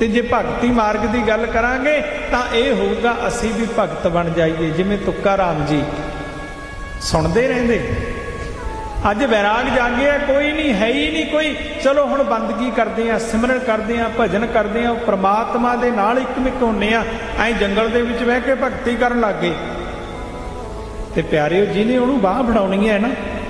ਤੇ ਜੇ ਭਗਤੀ ਮਾਰਗ ਦੀ ਗੱਲ ਕਰਾਂਗੇ ਤਾਂ ਇਹ ਹੋਊਗਾ ਅਸੀਂ ਵੀ ਭਗਤ ਬਣ ਜਾਈਏ। ਜਿਵੇਂ ਤੁੱਕਾ ਰਾਮ ਜੀ ਸੁਣਦੇ ਰਹਿੰਦੇ, ਅੱਜ ਵੈਰਾਗ ਜਾਗਿਆ, ਕੋਈ ਨਹੀਂ ਹੈ ਹੀ ਨਹੀਂ ਕੋਈ, ਚਲੋ ਹੁਣ ਬੰਦਗੀ ਕਰਦੇ ਹਾਂ, ਸਿਮਰਨ ਕਰਦੇ ਹਾਂ, ਭਜਨ ਕਰਦੇ ਹਾਂ, ਪ੍ਰਮਾਤਮਾ ਦੇ ਨਾਲ ਇੱਕਮਿਕ ਹੁੰਦੇ ਹਾਂ। ਐਂ ਜੰਗਲ ਦੇ ਵਿੱਚ ਬਹਿ ਕੇ ਭਗਤੀ ਕਰਨ ਲੱਗ ਗਏ। ਤੇ ਪਿਆਰਿਓ, ਜਿਹਨੇ ਉਹਨੂੰ ਬਾਂਹ ਫੜਾਉਣੀ ਹੈ ਨਾ,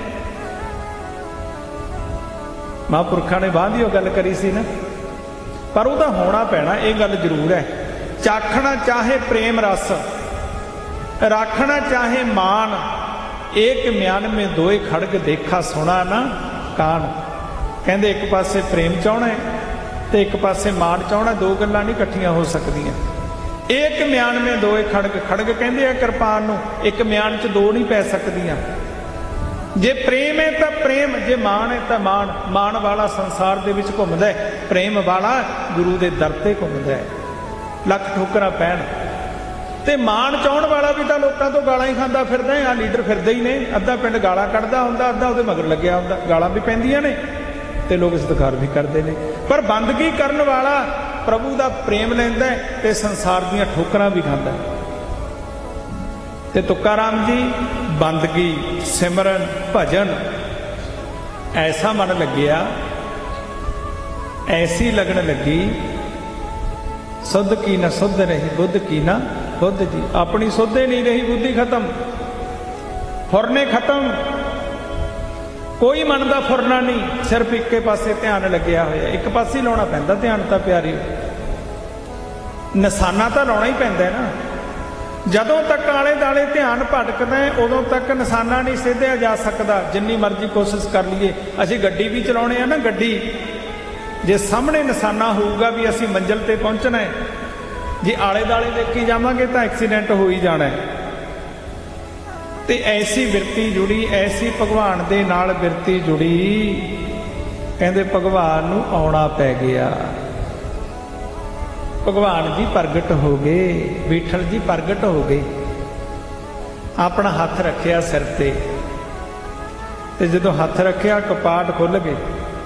ਮਹਾਂਪੁਰਖਾਂ ਨੇ ਬਾਂਹ ਦੀ ਉਹ ਗੱਲ ਕਰੀ ਸੀ ਨਾ, ਪਰ ਉਹਦਾ ਹੋਣਾ ਪੈਣਾ, ਇਹ ਗੱਲ ਜ਼ਰੂਰ ਹੈ। ਚਾਖਣਾ ਚਾਹੇ ਪ੍ਰੇਮ ਰਸ, ਰਾਖਣਾ ਚਾਹੇ ਮਾਨ, ਏਕ ਮਿਆਨ ਮੇ ਦੋਏ ਖੜਗ ਦੇਖਾ ਸੁਣਾ ਨਾ ਕਾਨ। ਕਹਿੰਦੇ ਇੱਕ ਪਾਸੇ ਪ੍ਰੇਮ ਚਾਹਣਾ ਹੈ ਤੇ ਇੱਕ ਪਾਸੇ ਮਾਨ ਚਾਹਣਾ, ਦੋ ਗੱਲਾਂ ਨਹੀਂ ਇਕੱਠੀਆਂ ਹੋ ਸਕਦੀਆਂ। ਏਕ ਮਿਆਨ ਮੇ ਦੋਏ ਖੜਗ, ਖੜਗ ਕਹਿੰਦੇ ਆ ਕਿਰਪਾਨ ਨੂੰ, ਇੱਕ ਮਿਆਨ 'ਚ ਦੋ ਨਹੀਂ ਪੈ ਸਕਦੀਆਂ। ਜੇ ਪ੍ਰੇਮ ਹੈ ਤਾਂ ਪ੍ਰੇਮ, ਜੇ ਮਾਣ ਹੈ ਤਾਂ ਮਾਣ। ਮਾਣ ਵਾਲਾ ਸੰਸਾਰ ਦੇ ਵਿੱਚ ਘੁੰਮਦਾ ਹੈ, ਪ੍ਰੇਮ ਵਾਲਾ ਗੁਰੂ ਦੇ ਦਰ ਤੇ ਘੁੰਮਦਾ ਹੈ, ਲੱਖ ਠੋਕਰਾਂ ਪੈਣ। ਤੇ ਮਾਣ ਚਾਹਣ ਵਾਲਾ ਵੀ ਤਾਂ ਲੋਕਾਂ ਤੋਂ ਗਾਲਾਂ ਹੀ ਖਾਂਦਾ ਫਿਰਦਾ ਹੈ। ਆਹ ਲੀਡਰ ਫਿਰਦੇ ਹੀ ਨੇ, ਅੱਧਾ ਪਿੰਡ ਗਾਲਾਂ ਕੱਢਦਾ ਹੁੰਦਾ, ਅੱਧਾ ਉਹਦੇ ਮਗਰ ਲੱਗਿਆ ਹੁੰਦਾ। ਗਾਲਾਂ ਵੀ ਪੈਂਦੀਆਂ ਨੇ ਤੇ ਲੋਕ ਸਤਿਕਾਰ ਵੀ ਕਰਦੇ ਨੇ, ਪਰ ਬੰਦਗੀ ਕਰਨ ਵਾਲਾ ਪ੍ਰਭੂ ਦਾ ਪ੍ਰੇਮ ਲੈਂਦਾ ਤੇ ਸੰਸਾਰ ਦੀਆਂ ਠੋਕਰਾਂ ਵੀ ਖਾਂਦਾ। ਤੇ ਤੁੱਕਾ ਰਾਮ ਜੀ ਬੰਦਗੀ, ਸਿਮਰਨ, ਭਜਨ ਐਸਾ ਮਨ ਲੱਗਿਆ, ਐਸੀ ਲਗਨ ਲੱਗੀ, ਸੁੱਧ ਕੀ ਨਾ ਸੁੱਧ ਰਹੀ, ਬੁੱਧ ਕੀ ਨਾ ਬੁੱਧ ਜੀ। ਆਪਣੀ ਸੁੱਧੇ ਨਹੀਂ ਰਹੀ, ਬੁੱਧੀ ਖਤਮ, ਫੁਰਨੇ ਖਤਮ, ਕੋਈ ਮਨ ਦਾ ਫੁਰਨਾ ਨਹੀਂ, ਸਿਰਫ ਇੱਕੇ ਪਾਸੇ ਧਿਆਨ ਲੱਗਿਆ ਹੋਇਆ। ਇੱਕ ਪਾਸੇ ਹੀ ਲਾਉਣਾ ਪੈਂਦਾ ਧਿਆਨ ਤਾਂ ਪਿਆਰਿਓ, ਨਿਸ਼ਾਨਾ ਤਾਂ ਲਾਉਣਾ ਹੀ ਪੈਂਦਾ ਨਾ। ਜਦੋਂ ਤੱਕ ਆਲੇ ਦਾਲੇ ਧਿਆਨ ਭਟਕਦਾ ਉਦੋਂ ਤੱਕ ਨਿਸ਼ਾਨਾ ਨਹੀਂ ਸਿੱਧਿਆ ਜਾ ਸਕਦਾ, ਜਿੰਨੀ ਮਰਜ਼ੀ ਕੋਸ਼ਿਸ਼ ਕਰ ਲਈਏ। ਅਸੀਂ ਗੱਡੀ ਵੀ ਚਲਾਉਣੇ ਆ ਨਾ, ਗੱਡੀ ਜੇ ਸਾਹਮਣੇ ਨਿਸ਼ਾਨਾ ਹੋਊਗਾ ਵੀ ਅਸੀਂ ਮੰਜ਼ਿਲ ਤੇ ਪਹੁੰਚਣਾ ਹੈ, ਜੇ ਆਲੇ ਦਾਲੇ ਦੇਖੀ ਜਾਵਾਂਗੇ ਤਾਂ ਐਕਸੀਡੈਂਟ ਹੋ ਹੀ ਜਾਣਾ ਹੈ। ਤੇ ਐਸੀ ਬਿਰਤੀ ਜੁੜੀ, ਐਸੀ ਭਗਵਾਨ ਦੇ ਨਾਲ ਬਿਰਤੀ ਜੁੜੀ, ਕਹਿੰਦੇ ਭਗਵਾਨ ਨੂੰ ਆਉਣਾ ਪੈ ਗਿਆ। ਭਗਵਾਨ ਜੀ ਪ੍ਰਗਟ ਹੋ ਗਏ, ਵਿਠਲ ਜੀ ਪ੍ਰਗਟ ਹੋ ਗਏ। ਆਪਣਾ ਹੱਥ ਰੱਖਿਆ ਸਿਰ ਤੇ ਜਦੋਂ ਹੱਥ ਰੱਖਿਆ ਕਪਾਟ ਖੁੱਲ ਗਏ,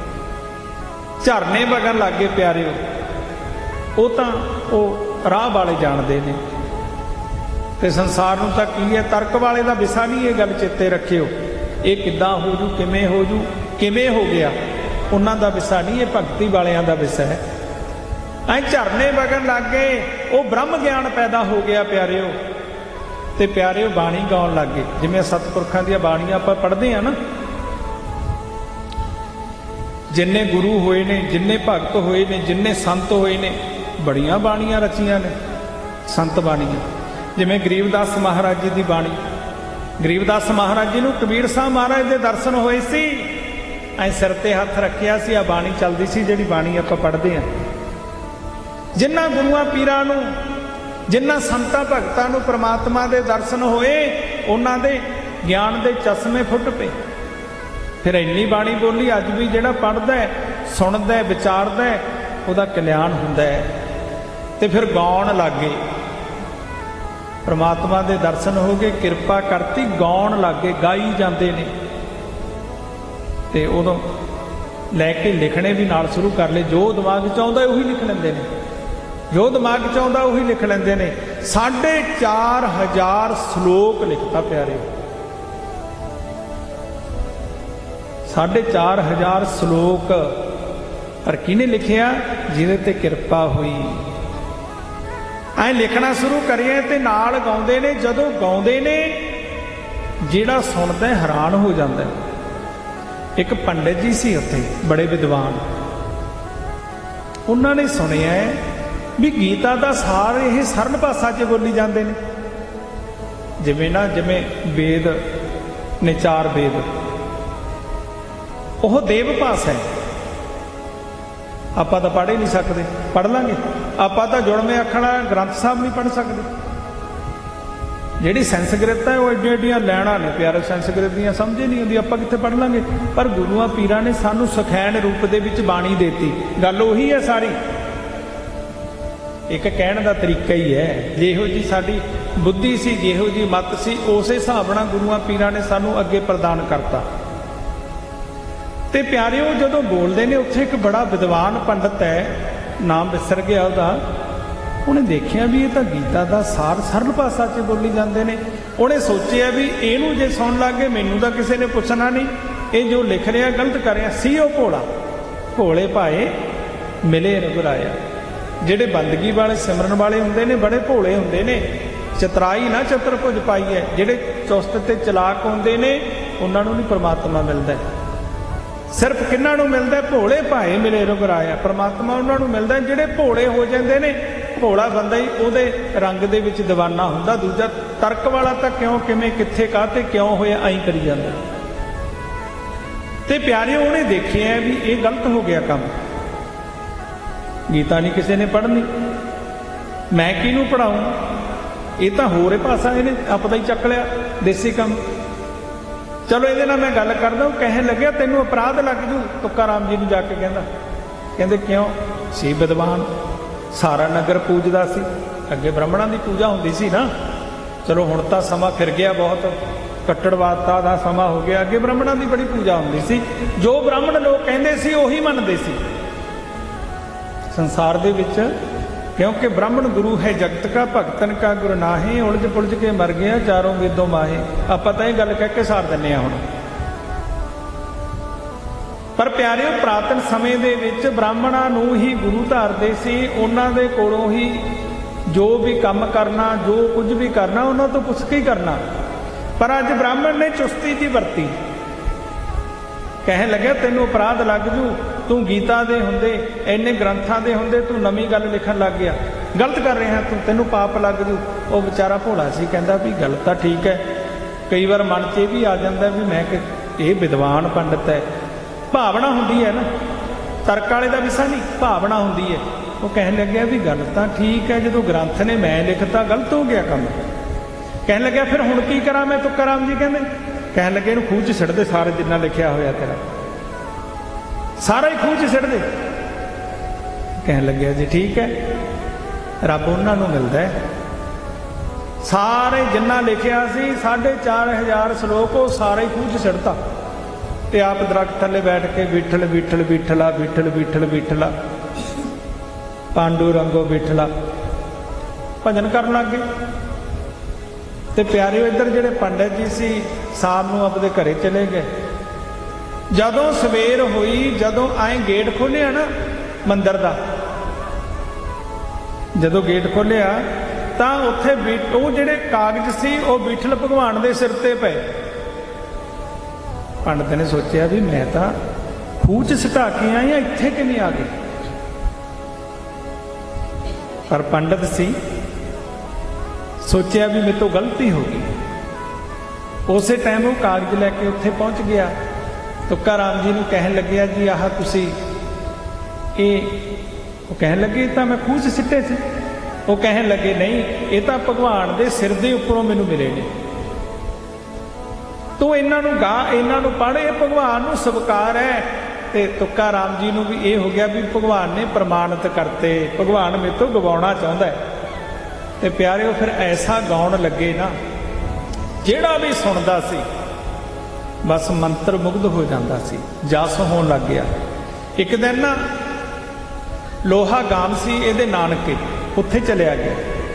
ਝਰਨੇ ਵਗਣ ਲੱਗ ਗਏ ਪਿਆਰਿਓ। ਉਹ ਤਾਂ ਉਹ ਰਾਹ ਵਾਲੇ ਜਾਣਦੇ ਨੇ, ਤੇ ਸੰਸਾਰ ਨੂੰ ਤਾਂ ਕੀ ਹੈ, ਤਰਕ ਵਾਲੇ ਦਾ ਵਿਸ਼ਾ ਨਹੀਂ। ਇਹ ਗੱਲ ਚੇਤੇ ਰੱਖਿਓ, ਇਹ ਕਿੱਦਾਂ ਹੋ ਜੂ, ਕਿਵੇਂ ਹੋ ਜੂ, ਕਿਵੇਂ ਹੋ ਗਿਆ, ਉਹਨਾਂ ਦਾ ਵਿਸ਼ਾ ਨਹੀਂ, ਇਹ ਭਗਤੀ ਵਾਲਿਆਂ ਦਾ ਵਿਸ਼ਾ ਹੈ। ਐ ਝਰਨੇ ਵਗਣ ਲੱਗ ਗਏ, ਉਹ ਬ੍ਰਹਮ ਗਿਆਨ ਪੈਦਾ ਹੋ ਗਿਆ ਪਿਆਰਿਓ। ਤੇ ਪਿਆਰਿਓ ਬਾਣੀ ਗਾਉਣ ਲੱਗ ਗਏ, ਜਿਵੇਂ ਸਤਿਪੁਰਖਾਂ ਦੀਆਂ ਬਾਣੀਆਂ ਆਪਾਂ ਪੜ੍ਹਦੇ ਹਾਂ ਨਾ, ਜਿੰਨੇ ਗੁਰੂ ਹੋਏ ਨੇ, ਜਿੰਨੇ ਭਗਤ ਹੋਏ ਨੇ, ਜਿੰਨੇ ਸੰਤ ਹੋਏ ਨੇ, ਬੜੀਆਂ ਬਾਣੀਆਂ ਰਚੀਆਂ ਨੇ ਸੰਤ ਬਾਣੀਆਂ। ਜਿਵੇਂ ਗਰੀਬਦਾਸ ਮਹਾਰਾਜ ਜੀ ਦੀ ਬਾਣੀ, ਗਰੀਬਦਾਸ ਮਹਾਰਾਜ ਜੀ ਨੂੰ ਕਬੀਰ ਸਾਹਿਬ ਮਹਾਰਾਜ ਦੇ ਦਰਸ਼ਨ ਹੋਏ ਸੀ, ਐ ਸਿਰ ਤੇ ਹੱਥ ਰੱਖਿਆ ਸੀ, ਆ ਬਾਣੀ ਚੱਲਦੀ ਸੀ ਜਿਹੜੀ ਬਾਣੀ ਆਪਾਂ ਪੜ੍ਹਦੇ ਹਾਂ। ਜਿਨ੍ਹਾਂ ਗੁਰੂਆਂ ਪੀਰਾਂ ਨੂੰ, ਜਿਨ੍ਹਾਂ ਸੰਤਾਂ ਭਗਤਾਂ ਨੂੰ ਪ੍ਰਮਾਤਮਾ ਦੇ ਦਰਸ਼ਨ ਹੋਏ, ਉਹਨਾਂ ਦੇ ਗਿਆਨ ਦੇ ਚਸ਼ਮੇ ਫੁੱਟ ਪਏ। ਫਿਰ ਇੰਨੀ ਬਾਣੀ ਬੋਲੀ, ਅੱਜ ਵੀ ਜਿਹੜਾ ਪੜ੍ਹਦਾ, ਸੁਣਦਾ, ਵਿਚਾਰਦਾ, ਉਹਦਾ ਕਲਿਆਣ ਹੁੰਦਾ ਹੈ। ਤੇ ਫਿਰ ਗਾਉਣ ਲੱਗ ਗਏ, ਪ੍ਰਮਾਤਮਾ ਦੇ ਦਰਸ਼ਨ ਹੋ ਗਏ, ਕਿਰਪਾ ਕਰਤੀ, ਗਾਉਣ ਲੱਗ ਗਏ, ਗਾਈ ਜਾਂਦੇ ਨੇ। ਤੇ ਉਦੋਂ ਲੈ ਕੇ ਲਿਖਣੇ ਵੀ ਨਾਲ ਸ਼ੁਰੂ ਕਰ ਲਏ। ਜੋ ਦਿਮਾਗ 'ਚ ਆਉਂਦਾ ਉਹੀ ਲਿਖ ਲੈਂਦੇ ਨੇ, ਜੋ ਦਿਮਾਗ 'ਚ ਆਉਂਦਾ ਉਹੀ ਲਿਖ ਲੈਂਦੇ ਨੇ। 4500 ਸ਼ਲੋਕ ਲਿਖਤਾ ਪਿਆਰੇ, 4500 ਸ਼ਲੋਕ। ਪਰ ਕਿਹਨੇ ਲਿਖਿਆ? ਜਿਹਦੇ ਤੇ ਕਿਰਪਾ ਹੋਈ। ਐ ਲਿਖਣਾ ਸ਼ੁਰੂ ਕਰੀਏ ਤੇ ਨਾਲ ਗਾਉਂਦੇ ਨੇ। ਜਦੋਂ ਗਾਉਂਦੇ ਨੇ, ਜਿਹੜਾ ਸੁਣਦਾ ਹੈਰਾਨ ਹੋ ਜਾਂਦਾ। ਇੱਕ ਪੰਡਿਤ ਜੀ ਸੀ ਉੱਥੇ, ਬੜੇ ਵਿਦਵਾਨ, ਉਹਨਾਂ ਨੇ ਸੁਣਿਆ ਵੀ ਗੀਤਾ ਦਾ ਸਾਰ ਇਹ ਸਰਲ ਭਾਸ਼ਾ 'ਚ ਬੋਲੀ ਜਾਂਦੇ ਨੇ। ਜਿਵੇਂ ਵੇਦ ਨੇ, 4 ਵੇਦ, ਉਹ ਦੇਵ ਭਾਸ਼ਾ ਹੈ। ਆਪਾਂ ਤਾਂ ਪੜ੍ਹ ਹੀ ਨਹੀਂ ਸਕਦੇ, ਪੜ੍ਹ ਲਾਂਗੇ ਆਪਾਂ ਤਾਂ ਜੁੜਵੇਂ ਅੱਖਰਾਂ ਵਾਲਾ ਗ੍ਰੰਥ ਸਾਹਿਬ ਨਹੀਂ ਪੜ੍ਹ ਸਕਦੇ। ਜਿਹੜੀ ਸੰਸਕ੍ਰਿਤ ਹੈ ਉਹ ਐਡੀਆਂ ਐਡੀਆਂ ਲੈਣਾ ਨੇ ਪਿਆਰੇ, ਸੰਸਕ੍ਰਿਤ ਦੀਆਂ ਸਮਝ ਹੀ ਨਹੀਂ ਆਉਂਦੀ, ਆਪਾਂ ਕਿੱਥੇ ਪੜ੍ਹ ਲਾਂਗੇ। ਪਰ ਗੁਰੂਆਂ ਪੀਰਾਂ ਨੇ ਸਾਨੂੰ ਸਖੈਣ ਰੂਪ ਦੇ ਵਿੱਚ ਬਾਣੀ ਦੇਤੀ। ਗੱਲ ਉਹੀ ਹੈ ਸਾਰੀ, ਇੱਕ ਕਹਿਣ ਦਾ ਤਰੀਕਾ ਹੀ ਹੈ। ਜਿਹੋ ਜੀ ਸਾਡੀ ਬੁੱਧੀ ਸੀ, ਜਿਹੋ ਜੀ ਮੱਤ ਸੀ, ਉਸੇ ਹਿਸਾਬ ਨਾਲ ਗੁਰੂਆਂ ਪੀਰਾਂ ਨੇ ਸਾਨੂੰ ਅੱਗੇ ਪ੍ਰਦਾਨ ਕਰਤਾ। ਤੇ ਪਿਆਰਿਓ, ਜਦੋਂ ਬੋਲਦੇ ਨੇ, ਉੱਥੇ ਇੱਕ ਬੜਾ ਵਿਦਵਾਨ ਪੰਡਤ ਹੈ, नाम विसर गया ਉਹਦਾ। ਉਹਨੇ ਦੇਖਿਆ ਵੀ ਇਹ ਤਾਂ ਗੀਤਾ ਦਾ ਸਾਰ ਸਰਲ ਭਾਸ਼ਾ 'ਚ ਬੋਲੀ ਜਾਂਦੇ ਨੇ। ਉਹਨੇ ਸੋਚਿਆ ਵੀ ਇਹਨੂੰ ਜੇ ਸੁਣ ਲੱਗ ਗਏ ਮੈਨੂੰ ਤਾਂ ਕਿਸੇ ਨੇ ਪੁੱਛਣਾ ਨਹੀਂ, ਇਹ ਜੋ ਲਿਖ ਰਿਹਾ ਗਲਤ ਕਰ ਰਿਹਾ। ਸੀ ਉਹ ਭੋਲਾ, ਭੋਲੇ ਭਾਏ ਮਿਲੇ ਰਘੁਰਾਇਆ। ਜਿਹੜੇ ਬੰਦਗੀ ਵਾਲੇ ਸਿਮਰਨ ਵਾਲੇ ਹੁੰਦੇ ਨੇ ਬੜੇ ਭੋਲੇ ਹੁੰਦੇ ਨੇ। ਚਤਰਾਈ ਨਾ ਚਤੁਰਭੁਜ ਪਾਈ ਹੈ। ਜਿਹੜੇ ਚੁਸਤ ਤੇ ਚਲਾਕ ਹੁੰਦੇ ਨੇ ਉਹਨਾਂ ਨੂੰ ਨਹੀਂ ਪਰਮਾਤਮਾ ਮਿਲਦਾ। ਸਿਰਫ ਕਿਹਨਾਂ ਨੂੰ ਮਿਲਦਾ? ਭੋਲੇ ਭਾਏ ਮਿਲੇ ਰਘੁਰਾਇਆ। ਪਰਮਾਤਮਾ ਉਹਨਾਂ ਨੂੰ ਮਿਲਦਾ ਜਿਹੜੇ ਭੋਲੇ ਹੋ ਜਾਂਦੇ ਨੇ। ਭੋਲਾ ਬੰਦਾ ਹੀ ਉਹਦੇ ਰੰਗ ਦੇ ਵਿੱਚ ਦੀਵਾਨਾ ਹੁੰਦਾ। ਦੂਜਾ ਤਰਕ ਵਾਲਾ ਤਾਂ ਕਿਉਂ, ਕਿਵੇਂ, ਕਿੱਥੇ, ਕਾਹਤੇ, ਕਿਉਂ ਹੋਇਆ ਐਂ ਕਰੀ ਜਾਂਦਾ। ਤੇ ਪਿਆਰਿਓ ਉਹਨੇ ਦੇਖਿਆ ਵੀ ਇਹ ਗਲਤ ਹੋ ਗਿਆ ਕੰਮ। ਗੀਤਾ ਨਹੀਂ ਕਿਸੇ ਨੇ ਪੜ੍ਹਨੀ, ਮੈਂ ਕਿਹਨੂੰ ਪੜ੍ਹਾਊਂ? ਇਹ ਤਾਂ ਹੋਰ ਹੀ ਭਾਸ਼ਾ, ਇਹਨੇ ਆਪਦਾ ਹੀ ਚੱਕ ਲਿਆ ਦੇਸੀ ਕੰਮ। ਚਲੋ ਇਹਦੇ ਨਾਲ ਮੈਂ ਗੱਲ ਕਰਦਾ। ਉਹ ਕਹਿਣ ਲੱਗਿਆ ਤੈਨੂੰ ਅਪਰਾਧ ਲੱਗ ਜੂ। ਤੁੱਕਾ ਰਾਮ ਜੀ ਨੂੰ ਜਾ ਕੇ ਕਹਿੰਦੇ ਕਿਉਂ? ਸੀ ਵਿਦਵਾਨ, ਸਾਰਾ ਨਗਰ ਪੂਜਦਾ ਸੀ। ਅੱਗੇ ਬ੍ਰਾਹਮਣਾਂ ਦੀ ਪੂਜਾ ਹੁੰਦੀ ਸੀ ਨਾ। ਚਲੋ ਹੁਣ ਤਾਂ ਸਮਾਂ ਫਿਰ ਗਿਆ, ਬਹੁਤ ਕੱਟੜਵਾਦਤਾ ਦਾ ਸਮਾਂ ਹੋ ਗਿਆ। ਅੱਗੇ ਬ੍ਰਾਹਮਣਾਂ ਦੀ ਬੜੀ ਪੂਜਾ ਹੁੰਦੀ ਸੀ। ਜੋ ਬ੍ਰਾਹਮਣ ਲੋਕ ਕਹਿੰਦੇ ਸੀ ਉਹੀ ਮੰਨਦੇ ਸੀ ਸੰਸਾਰ ਦੇ ਵਿੱਚ। क्योंकि ब्राह्मण गुरु है जगत का, भगतन का गुरु नाहे, उलझ पुलझ के मर गया चारों वेदों माहे। ਆਪਾਂ ਤਾਂ ਇਹ ਗੱਲ ਕਹਿ ਕੇ ਸਾਰ ਦਿੰਦੇ ਹਾਂ ਹੁਣ। ਪਰ ਪਿਆਰਿਓ ਪ੍ਰਾਤਨ ਸਮੇਂ ਦੇ ਵਿੱਚ ਬ੍ਰਾਹਮਣਾਂ ਨੂੰ ਹੀ ਗੁਰੂ ਧਾਰਦੇ ਸੀ। ਉਹਨਾਂ ਦੇ ਕੋਲੋਂ ਹੀ ਜੋ ਵੀ ਕੰਮ ਕਰਨਾ, ਜੋ ਕੁਝ ਵੀ ਕਰਨਾ ਉਹਨਾਂ ਤੋਂ ਪੁੱਛ ਕੇ ਹੀ ਕਰਨਾ। ਪਰ ਅੱਜ ਬ੍ਰਾਹਮਣ ਨੇ ਚੁਸਤੀ ਦੀ ਵਰਤੀ। ਕਹਿਣ ਲੱਗਿਆ ਤੈਨੂੰ ਅਪਰਾਧ ਲੱਗ ਜੂ, ਤੂੰ ਗੀਤਾ ਦੇ ਹੁੰਦੇ, ਇੰਨੇ ਗ੍ਰੰਥਾਂ ਦੇ ਹੁੰਦੇ, ਤੂੰ ਨਵੀਂ ਗੱਲ ਲਿਖਣ ਲੱਗ ਗਿਆ, ਗਲਤ ਕਰ ਰਿਹਾ ਤੂੰ, ਤੈਨੂੰ ਪਾਪ ਲੱਗ ਜੂ। ਉਹ ਵਿਚਾਰਾ ਭੋਲਾ ਸੀ, ਕਹਿੰਦਾ ਵੀ ਗੱਲ ਤਾਂ ਠੀਕ ਹੈ। ਕਈ ਵਾਰ ਮਨ 'ਚ ਇਹ ਵੀ ਆ ਜਾਂਦਾ ਵੀ ਮੈਂ ਕਿ ਇਹ ਵਿਦਵਾਨ ਪੰਡਤ ਹੈ। ਭਾਵਨਾ ਹੁੰਦੀ ਹੈ ਨਾ, ਤਰਕ ਵਾਲੇ ਦਾ ਵਿਸ਼ਾ ਨਹੀਂ, ਭਾਵਨਾ ਹੁੰਦੀ ਹੈ। ਉਹ ਕਹਿਣ ਲੱਗਿਆ ਵੀ ਗੱਲ ਤਾਂ ਠੀਕ ਹੈ, ਜਦੋਂ ਗ੍ਰੰਥ ਨੇ ਮੈਂ ਲਿਖਤਾ ਗਲਤ ਹੋ ਗਿਆ ਕੰਮ। ਕਹਿਣ ਲੱਗਿਆ ਫਿਰ ਹੁਣ ਕੀ ਕਰਾਂ ਮੈਂ? ਤੁੱਕਾ ਰਾਮ ਜੀ ਕਹਿੰਦੇ, ਕਹਿਣ ਲੱਗੇ ਇਹਨੂੰ ਖੂਹ 'ਚ ਸਿੱਟ ਦੇ, ਸਾਰੇ ਜਿੰਨਾ ਲਿਖਿਆ ਹੋਇਆ ਤੇਰਾ ਸਾਰਾ ਹੀ ਖੂਹ 'ਚ ਸਿੱਟ ਦੇ। ਕਹਿਣ ਲੱਗਿਆ ਜੀ ਠੀਕ ਹੈ। ਰੱਬ ਉਹਨਾਂ ਨੂੰ ਮਿਲਦਾ ਹੈ ਸਾਰੇ ਜਿੰਨਾ ਲਿਖਿਆ ਸੀ 4500 ਸ਼ਲੋਕ ਉਹ ਸਾਰੇ ਹੀ ਖੂਹ 'ਚ ਸਿੱਟਤਾ। ਤੇ ਆਪ ਦਰਖਤ ਥੱਲੇ ਬੈਠ ਕੇ ਵਿਠਲ ਵਿਠਲ ਵਿਠਲਾ ਵਿਠਲ ਵਿਠਲ ਵਿਠਲਾ ਪਾਂਡੂ ਰੰਗੋ ਵਿਠਲਾ ਭਜਨ ਕਰਨ ਲੱਗ ਗਏ। ਤੇ ਪਿਆਰਿਓ ਇੱਧਰ ਜਿਹੜੇ ਪੰਡਤ ਜੀ ਸੀ ਸ਼ਾਮ ਨੂੰ ਆਪਦੇ ਘਰੇ ਚਲੇ ਗਏ। ਜਦੋਂ ਸਵੇਰ ਹੋਈ, ਜਦੋਂ ਐਂ ਗੇਟ ਖੋਲ੍ਹਿਆ ਨਾ ਮੰਦਿਰ ਦਾ, ਜਦੋਂ ਗੇਟ ਖੋਲ੍ਹਿਆ ਤਾਂ ਉੱਥੇ ਉਹ ਜਿਹੜੇ ਕਾਗਜ਼ ਸੀ ਉਹ ਵਿਠਲ ਭਗਵਾਨ ਦੇ ਸਿਰ ਤੇ ਪਏ। ਪੰਡਤ ਨੇ ਸੋਚਿਆ ਵੀ ਮੈਂ ਤਾਂ ਖੂਹ 'ਚ ਸਿਟਾ ਕੇ ਆਈ ਆ, ਇੱਥੇ ਕਿਵੇਂ ਆ ਗਏ? ਪਰ ਪੰਡਤ ਸੀ, ਸੋਚਿਆ ਵੀ ਮੇਰੇ ਤੋਂ ਗਲਤੀ ਹੋ ਗਈ। ਉਸੇ ਟਾਈਮ ਉਹ ਕਾਗਜ਼ ਲੈ ਕੇ ਉੱਥੇ ਪਹੁੰਚ ਗਿਆ। ਤੁੱਕਾ ਰਾਮ ਜੀ ਨੂੰ ਕਹਿਣ ਲੱਗਿਆ ਜੀ ਆਹ ਤੁਸੀਂ ਇਹ, ਉਹ ਕਹਿਣ ਲੱਗੇ ਤਾਂ ਮੈਂ ਖੂਹ 'ਚ ਸਿੱਟੇ ਸੀ। ਉਹ ਕਹਿਣ ਲੱਗੇ ਨਹੀਂ, ਇਹ ਤਾਂ ਭਗਵਾਨ ਦੇ ਸਿਰ ਦੇ ਉੱਪਰੋਂ ਮੈਨੂੰ ਮਿਲੇ ਨੇ। ਤੂੰ ਇਹਨਾਂ ਨੂੰ ਗਾ, ਇਹਨਾਂ ਨੂੰ ਪੜ੍ਹ, ਇਹ ਭਗਵਾਨ ਨੂੰ ਸਵੀਕਾਰ ਹੈ। ਤੇ ਤੁੱਕਾ ਰਾਮ ਜੀ ਨੂੰ ਵੀ ਇਹ ਹੋ ਗਿਆ ਵੀ ਭਗਵਾਨ ਨੇ ਪ੍ਰਮਾਣਿਤ ਕਰਤੇ, ਭਗਵਾਨ ਮੇਰੇ ਤੋਂ ਗਵਾਉਣਾ ਚਾਹੁੰਦਾ ਹੈ। ਤੇ ਪਿਆਰਿਓ ਫਿਰ ਐਸਾ ਗਾਉਣ ਲੱਗੇ ਨਾ, ਜਿਹੜਾ ਵੀ ਸੁਣਦਾ ਸੀ ਬਸ ਮੰਤਰ ਮੁਗਧ ਹੋ ਜਾਂਦਾ ਸੀ, ਜਸ ਹੋਣ ਲੱਗ ਗਿਆ। ਇੱਕ ਦਿਨ ਨਾ ਲੋਹਾ ਗਾਮ ਸੀ ਇਹਦੇ ਨਾਨਕੇ, ਉੱਥੇ ਚਲਿਆ ਗਿਆ।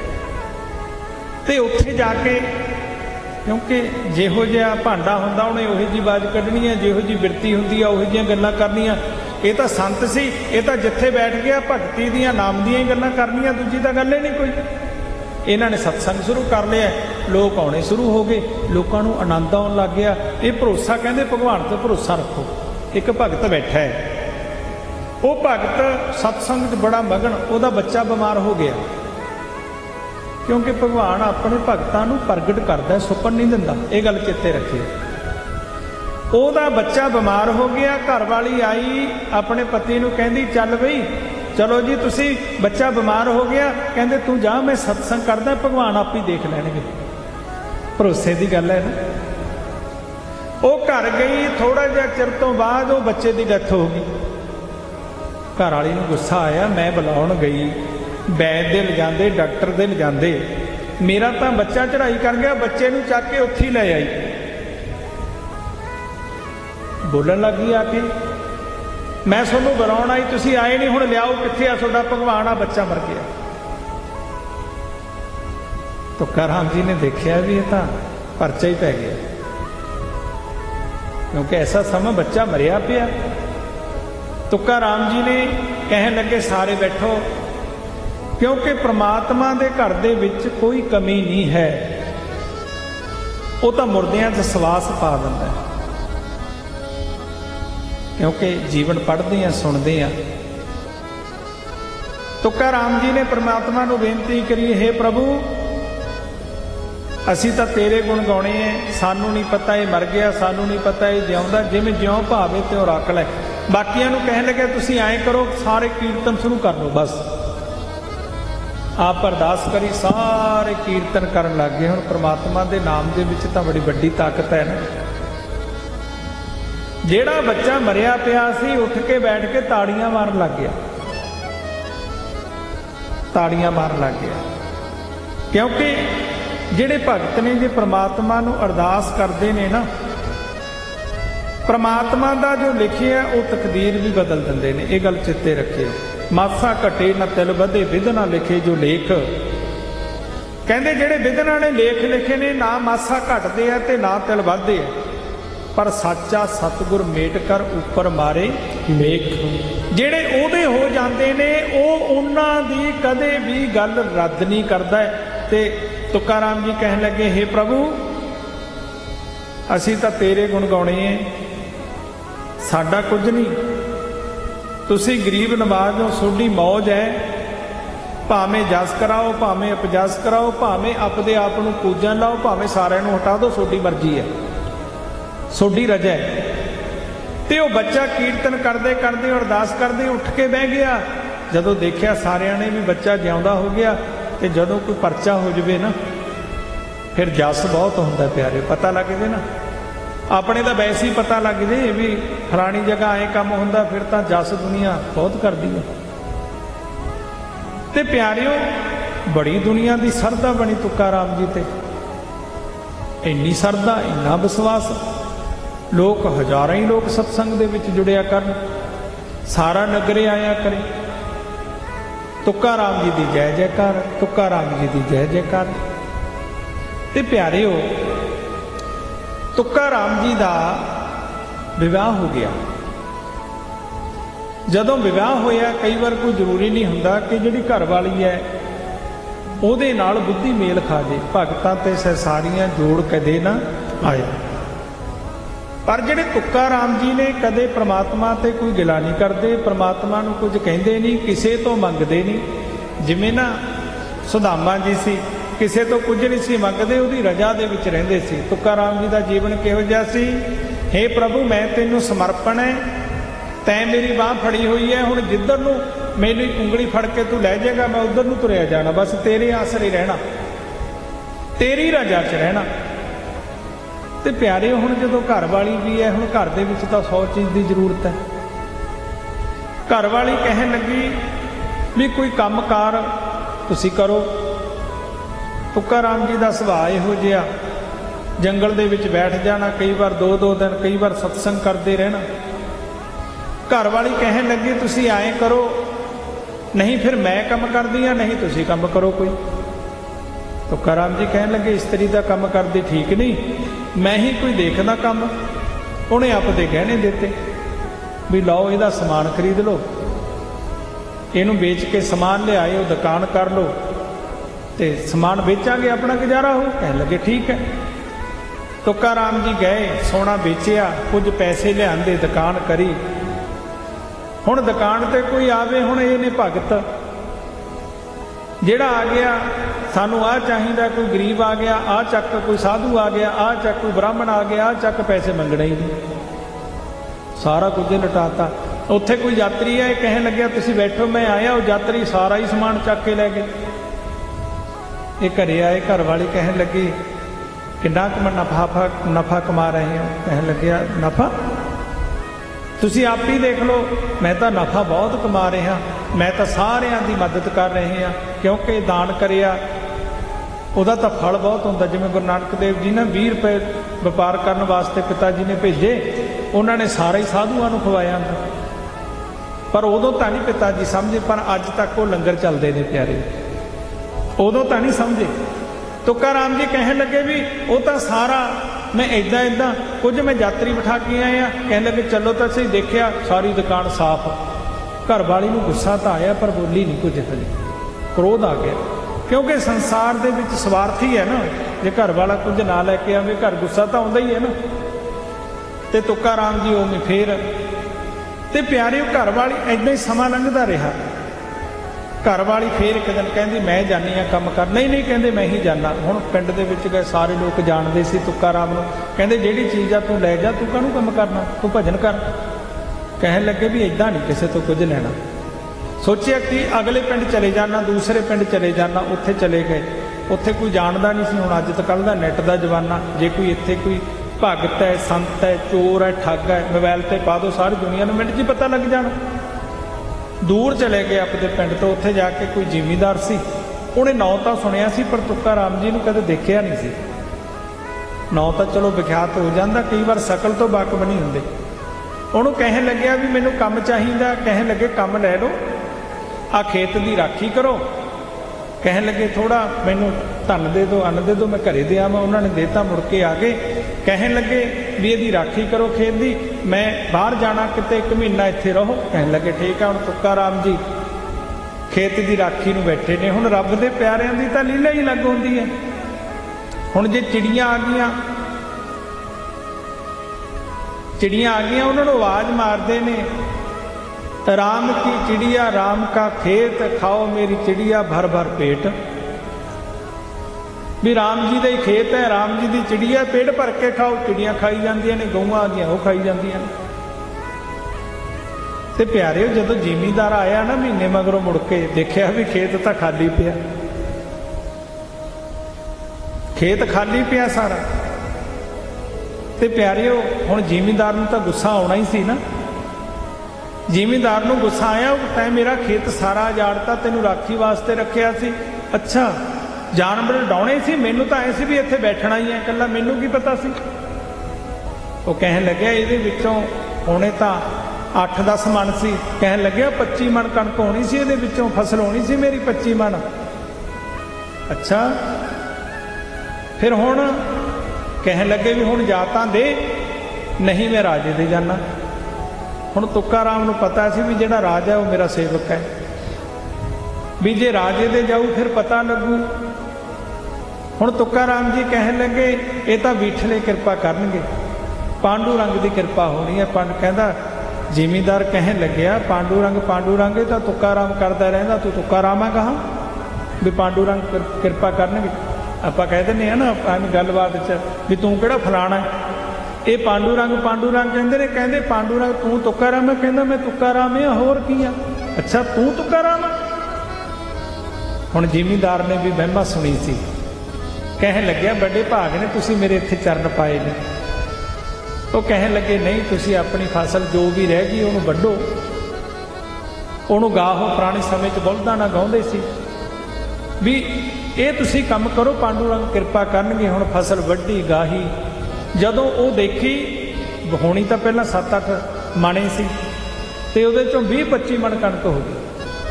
ਤੇ ਉੱਥੇ ਜਾ ਕੇ, ਕਿਉਂਕਿ ਜਿਹੋ ਜਿਹਾ ਭਾਂਡਾ ਹੁੰਦਾ ਉਹਨੇ ਉਹੀ ਜਿਹੀ ਆਵਾਜ਼ ਕੱਢਣੀ ਹੈ, ਜਿਹੋ ਜਿਹੀ ਬਿਰਤੀ ਹੁੰਦੀ ਆ ਉਹੀ ਜਿਹੀਆਂ ਗੱਲਾਂ ਕਰਨੀਆਂ। ਇਹ ਤਾਂ ਸੰਤ ਸੀ, ਇਹ ਤਾਂ ਜਿੱਥੇ ਬੈਠ ਗਿਆ ਭਗਤੀ ਦੀਆਂ ਨਾਮ ਦੀਆਂ ਹੀ ਗੱਲਾਂ ਕਰਨੀਆਂ, ਦੂਜੀ ਤਾਂ ਗੱਲ ਹੀ ਨਹੀਂ ਕੋਈ। ਇਹਨਾਂ ਨੇ ਸਤਸੰਗ ਸ਼ੁਰੂ ਕਰ ਲਿਆ, ਲੋਕ ਆਉਣੇ ਸ਼ੁਰੂ ਹੋ ਗਏ, ਲੋਕਾਂ ਨੂੰ ਆਨੰਦ ਆਉਣ ਲੱਗ ਗਿਆ। ਇਹ ਭਰੋਸਾ, ਕਹਿੰਦੇ ਭਗਵਾਨ ਤੇ ਭਰੋਸਾ ਰੱਖੋ। ਇੱਕ ਭਗਤ ਬੈਠਾ ਹੈ, ਉਹ ਭਗਤ ਸਤਸੰਗ 'ਚ ਬੜਾ ਮਗਨ, ਉਹਦਾ ਬੱਚਾ ਬਿਮਾਰ ਹੋ ਗਿਆ। ਕਿਉਂਕਿ ਭਗਵਾਨ ਆਪਣੇ ਭਗਤਾਂ ਨੂੰ ਪ੍ਰਗਟ ਕਰਦਾ, ਸੁਪਨ ਨਹੀਂ ਦਿੰਦਾ, ਇਹ ਗੱਲ ਚੇਤੇ ਰੱਖਿਓ। ਉਹਦਾ ਬੱਚਾ ਬਿਮਾਰ ਹੋ ਗਿਆ। ਘਰ ਵਾਲੀ ਆਈ ਆਪਣੇ ਪਤੀ ਨੂੰ, ਕਹਿੰਦੀ ਚੱਲ ਬਈ ਚਲੋ ਜੀ, ਤੁਸੀਂ ਬੱਚਾ ਬਿਮਾਰ ਹੋ ਗਿਆ, ਕਹਿੰਦੇ ਤੂੰ ਜਾ, ਮੈਂ ਸਤਸੰਗ ਕਰਦਾ, ਭਗਵਾਨ ਆਪ ਹੀ ਦੇਖ ਲੈਣਗੇ। ਭਰੋਸੇ ਦੀ ਗੱਲ ਹੈ ਨਾ। ਉਹ ਘਰ ਗਈ, ਥੋੜਾ ਜਿਹਾ ਚਿਰ ਤੋਂ ਬਾਅਦ ਉਹ ਬੱਚੇ ਦੀ ਡੈਥ ਹੋ ਗਈ। ਘਰ ਵਾਲੀ ਨੂੰ ਗੁੱਸਾ ਆਇਆ, ਮੈਂ ਬੁਲਾਉਣ ਗਈ, ਵੈਦ ਦੇ ਲਿਜਾਂਦੇ, ਡਾਕਟਰ ਦੇ ਲਿਜਾਂਦੇ, ਮੇਰਾ ਤਾਂ ਬੱਚਾ ਚੜ੍ਹਾਈ ਕਰ ਗਿਆ, ਬੱਚੇ ਨੂੰ ਚੱਕ ਕੇ ਉੱਥੇ ਹੀ ਲੈ ਆਈ। ਬੋਲਣ ਲੱਗੀ ਆ ਕੇ, मैं तुहानूं बुलाउण आई, तुसीं आए नहीं, हुण लियाओ कित्थे आ तुहाडा भगवान? आ बच्चा मर गया। तुक्का राम जी ने देखिया भी ये तां परचा ही पै गया, क्योंकि ऐसा समा बच्चा मरिया पिया। तुक्का राम जी ने कहन लगे सारे बैठो, क्योंकि परमात्मा दे घर दे विच कोई कमी नहीं है, वो तो मुर्दियां च सवास पा दिंदा है, क्योंकि जीवन पढ़ते हैं सुनते हैं। तुक्का राम जी ने परमात्मा नूं बेनती करी, हे प्रभु असी तो तेरे गुण गाने हैं, सानू नहीं पता ये मर गया, सानू नहीं पता ये जिउंदा, जिवें ज्यों भावे त्यों रख लै। बाकियां नूं कहन लगे तुसीं ऐं करो, सारे कीर्तन शुरू कर लो। बस आप अरदास करी, सारे कीर्तन करन लग गए। हुण परमात्मा दे नाम दे विच तां बड़ी वड्डी ताकत है ना। जेड़ा बच्चा मरिया पिया सी उठ के बैठ के ताड़ियां मारन लग गया, ताड़ियां मारन लग गया, क्योंकि जेड़े भगत ने जे परमात्मा नूं अरदास करते ने ना, परमात्मा दा जो लिखिया वो तकदीर भी बदल दिंदे ने। ये गल चित्ते रखियो। मासा घटे न तिल वधे, विधना लिखे जो लेख। कहंदे जेड़े विधना ने लेख लिखे ने, ना मासा घटदे आ ते ना तिल वधदे आ, पर साचा सतगुर मेट कर ऊपर मारे मेघ। जेड़े ओहदे हो जाते ने वो उन्हां दी कदे भी गल रद्द नहीं करदा है। ते तुक्का राम जी कहन लगे, हे प्रभु असी तां तेरे गुण गाउने हैं, साडा कुछ नहीं, तुसी गरीब नवाज हो, सोडी मौज है, भावें जस कराओ, भावें अपजस कराओ, भावें अपने आप नूं पूजन लाओ, भावें सारिਆਂ नूं हटा दो, सोडी मर्जी है, सोडी रजा है। ते वो बच्चा कीर्तन करते करते अरदास करते उठ के बह गया। जदों देखिया सारिਆਂ ने भी बच्चा जिउंदा हो गया, तो जदों कोई परचा हो जाए ना, फिर जस बहुत होंदा प्यारे, पता लग जाए ना, अपने तो वैसे ही पता लग जाए भी फलानी जगह आए काम होंदा, फिर तो जस दुनिया बहुत करती है। ते प्यारियों बड़ी दुनिया की सरदा बनी तुक्का राम जी ते, इन्नी सरदा, इन्ना विश्वास, लोग हजारों ही लोग सत्संग दे विच जुड़िया करन, सारा नगरे आया करे, तुक्का राम जी की जय जयकार, तुक्का राम जी की जय जयकार। ते प्यारिओ तुक्का राम जी का विवाह हो गया। जदों विवाह होया, कई बार कोई जरूरी नहीं हुंदा कि जिहड़ी घर वाली है उहदे नाल बुद्धि मेल खा जाए, भगतां ते सहसारियां जोड़ कदे ना आए। पर जिहड़े तुक्का राम जी ने कदे परमात्मा ते कोई गिला नहीं करते, परमात्मा नूं कुछ कहंदे नहीं, किसे तो मंगदे नहीं। जिवें ना सुदामा जी सी, किसे तो कुछ नहीं सी मंगते, उहदी रजा दे विच रहिंदे सी। तुक्का राम जी का जीवन किहो जिहा सी? हे प्रभु मैं तैनूं समर्पण है, तैं मेरी बांह फड़ी हुई है, हुण जिधर नूं मेरी उंगली फड़ के तू लै जाएगा मैं उधर नूं तुरिया जाना, बस तेरे आसरे रहना, तेरी रजा च रहना। ते प्यारे हुण जदों घर वाली भी है, हुण घर दे विच तां 100 चीज़ की जरूरत है। घर वाली कहन लगी भी कोई काम कार तुसीं करो। तुक्का राम जी का सुभाअ इहो जिहा, जंगल दे विच बैठ जाना, कई बार 2-2 दिन, कई बार सत्संग करते रहना। घर वाली कहन लगी तुसीं आए करो, नहीं फिर मैं काम करदी हाँ, नहीं तुसीं काम करो कोई। तुक्का राम जी कहन लगे इस्त्री का काम करदी ठीक नहीं, मैं ही कोई देखदा काम। उन्हें आपदे गहने देते भी लाओ इहदा समान खरीद लो, इहनूं बेच के समान लिआए, दुकान कर लो ते समान बेचांगे, अपना गुजारा हो। कहने लगे ठीक है। तुक्का राम जी गए, सोना बेचिया, कुछ पैसे लिआंदे, दुकान करी। हुण दुकान ते कोई आवे, हुण ये ने भगत जिहड़ा आ गया, सानू आ चाहिदा, कोई गरीब आ गया आ चक, कोई साधु आ गया आ चक, कोई ब्राह्मण आ गया आ चक, पैसे मंगने ही नहीं, सारा कुछ लटाता। उत्थे कोई यात्री है, कहन लग्या तुसीं बैठो मैं आया, वो यात्री सारा ही समान चक के लै गए। ये घरे आए, घर वाली कहन लगी किन्ना क मैं नफा कमा रहे हो? कहन लग्या नफा तुसीं आप ही देख लो, मैं तो नफा बहुत कमा रहा, मैं तो सारिਆਂ की मदद कर रहे हैं, क्योंकि दान करिया ਉਹਦਾ ਤਾਂ फल बहुत ਹੁੰਦਾ। जिवें गुरु नानक देव जी ने 20 रुपए व्यापार करने वास्ते पिता जी ने भेजे, उन्होंने सारे ही साधुआं नूं खवाया। पर उदों तो नहीं पिता जी समझे, पर अज तक वो लंगर चलते हैं प्यारे, उदों तो नहीं समझे। तुका राम जी कहन लगे भी वो तो सारा मैं इदा इदा कुछ मैं यात्री बिठा के आया, कहने लगे चलो तो सही, देखिया सारी दुकान साफ। घर वाली को गुस्सा तो आया पर बोली नहीं कुछ, हले क्रोध आ गया, क्योंकि संसार दे विच स्वार्थ ही है ना, जे घर वाला कुछ ना लैके आवे घर गुस्सा तो आता ही है ना। तो तुका राम जी उवें फिर ते प्यारे घर वाली इदा ही समा लंघदा रहा। घर वाली फिर एक दिन कहती मैं जानी हाँ काम कर, नहीं नहीं कहते मैं ही जाना। हुण पिंड दे विच गए सारे लोग जानते सी तुका राम नूं, कहते जिहड़ी चीज़ आ तू लै जा, तू काहनूं काम करना, तू भजन कर। कहन लगे भी इदां नहीं किसी तो कुछ लेना। सोचिया कि अगले पिंड चले जाना, दूसरे पिंड चले जाना, उत्थे चले गए, उत्थे कोई जानदा नहीं सी। हुण अज तक दा नैट दा जमाना, जे कोई इत्थे कोई भगत है, संत है, चोर है, ठग है, मोबाइल ते पा दो सारी दुनिया नूं मिंट 'च पता लग जाना। दूर चले गए अपने पिंड तो, उत्थे जाके कोई जिमीदार सी, उन्हें नौ तो सुनिया सी पर तुका राम जी नूं कदे देखिया नहीं सी। नौ तो चलो विख्यात हो जाता, कई बार शकल तो वाकफ नहीं हुंदे। उन्होंने कहन लग्या भी मैनूं काम चाहिदा, कहन लगे काम लै लो, आ खेत की राखी करो। कहन लगे थोड़ा मैनू धन दे दो, अन्न दे दो, मैं घरे दे आवां। उन्होंने देता, मुड़ के आ गए। कहन लगे भी यदी राखी करो खेत की, मैं बाहर जाना किते 1 महीना इत्थे रहो। कहन लगे ठीक है। हुण तुका राम जी खेत की राखी नूं बैठे ने। हुण रब दे प्यारिਆਂ दी तां लीला ही लग होंदी है। हुण जे चिड़ियां आ गईयां, चिड़ियां आ गईयां, उन्होंने आवाज़ मारते ने, राम की चिड़िया राम का खेत, खाओ मेरी चिड़िया भर भर पेट। भी राम जी का ही खेत है, राम जी की चिड़िया, पेट भर के खाओ। चिड़ियां खाई जांदियां ने, गऊआं आ गईयां वो खाई जांदियां ने। ते प्यारे जदों जिमीदार आया ना महीने मगरों, मुड़ के देखिया भी खेत तो खाली पिया, खेत खाली पिया सारा। ते प्यारे हुण जिमीदार नूं तां गुस्सा आउणा ही सी ना। जिमीदार नूं गुस्सा आया, तैं मेरा खेत सारा उजाड़ता, तेनों राखी वास्ते रखिया सी। अच्छा जानवर डाउणे सी, मैनूं तां ऐ सी भी इत्थे बैठना ही है इकल्ला, मैनूं की पता सी। वो कहन लग्या इहदे विचों होणे तां 8-10 मन सी। कहन लग्या 25 मन कणक होनी सी, इहदे विचों फसल होनी सी मेरी 25 मन। अच्छा फिर हुण कहन लगे भी हुण जा तां दे, नहीं मैं राजे दे जाना। हुण तुका राम नूं पता सी भी जिहड़ा राजा वो मेरा सेवक है, भी जे राजे दे जाऊँ फिर पता लगू। हुण तुका राम जी कहन लगे ये तां बीठले कृपा करनगे, पांडू रंग की कृपा होनी है। पंड कहंदा जिमीदार कहन लग्या पांडू रंग ये तां तुका राम करदा रहिंदा, तू तुका राम है कहाँ भी पांडू रंग कृपा करनगे। आपां कह दिंदे आ ना गलबात च भी तू किहड़ा फलाना है, ये पांडू रंग कहते ने। कहते पांडू रंग तू तुका राम है, कहता मैं तुका राम है, होर की आ। अच्छा तू तुका राम है। हुण जिमीदार ने भी वहमा सुनी सी, कहन लग्या बड़े भाग ने तुसीं मेरे इत्थे चरण पाए ने। वो कहन लगे नहीं, तुसीं अपनी फसल जो भी रह गई उहनूं वड्डो, उहनूं गाहो। पुराने समय च बुलदां नाल गाउंदे सी भी ये तुसीं काम करो, पांडू रंग कृपा करनगे। हुण फसल वड्डी गाही, जदों वो देखी होनी तो पहला 7-8 मणे सी, ते उहदे चों 20-25 मन कणक हो गई।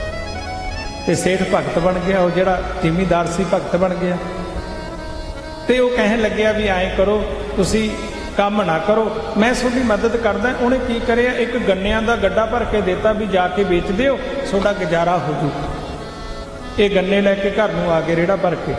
ते सेठ भगत बन गया, वो जिहड़ा जिमीदार सी भगत बन गया। ते वो कहन लग्या भी आए करो, तुसीं काम ना करो, मैं तुहाडी मदद करदा। उहने की करिया, एक गन्नियां दा गड्ढा भर के देता भी जाके बेच दिओ, तुहाडा गुजारा हो जू। ये गन्ने लैके घर नूं आ गए रेड़ा भर के।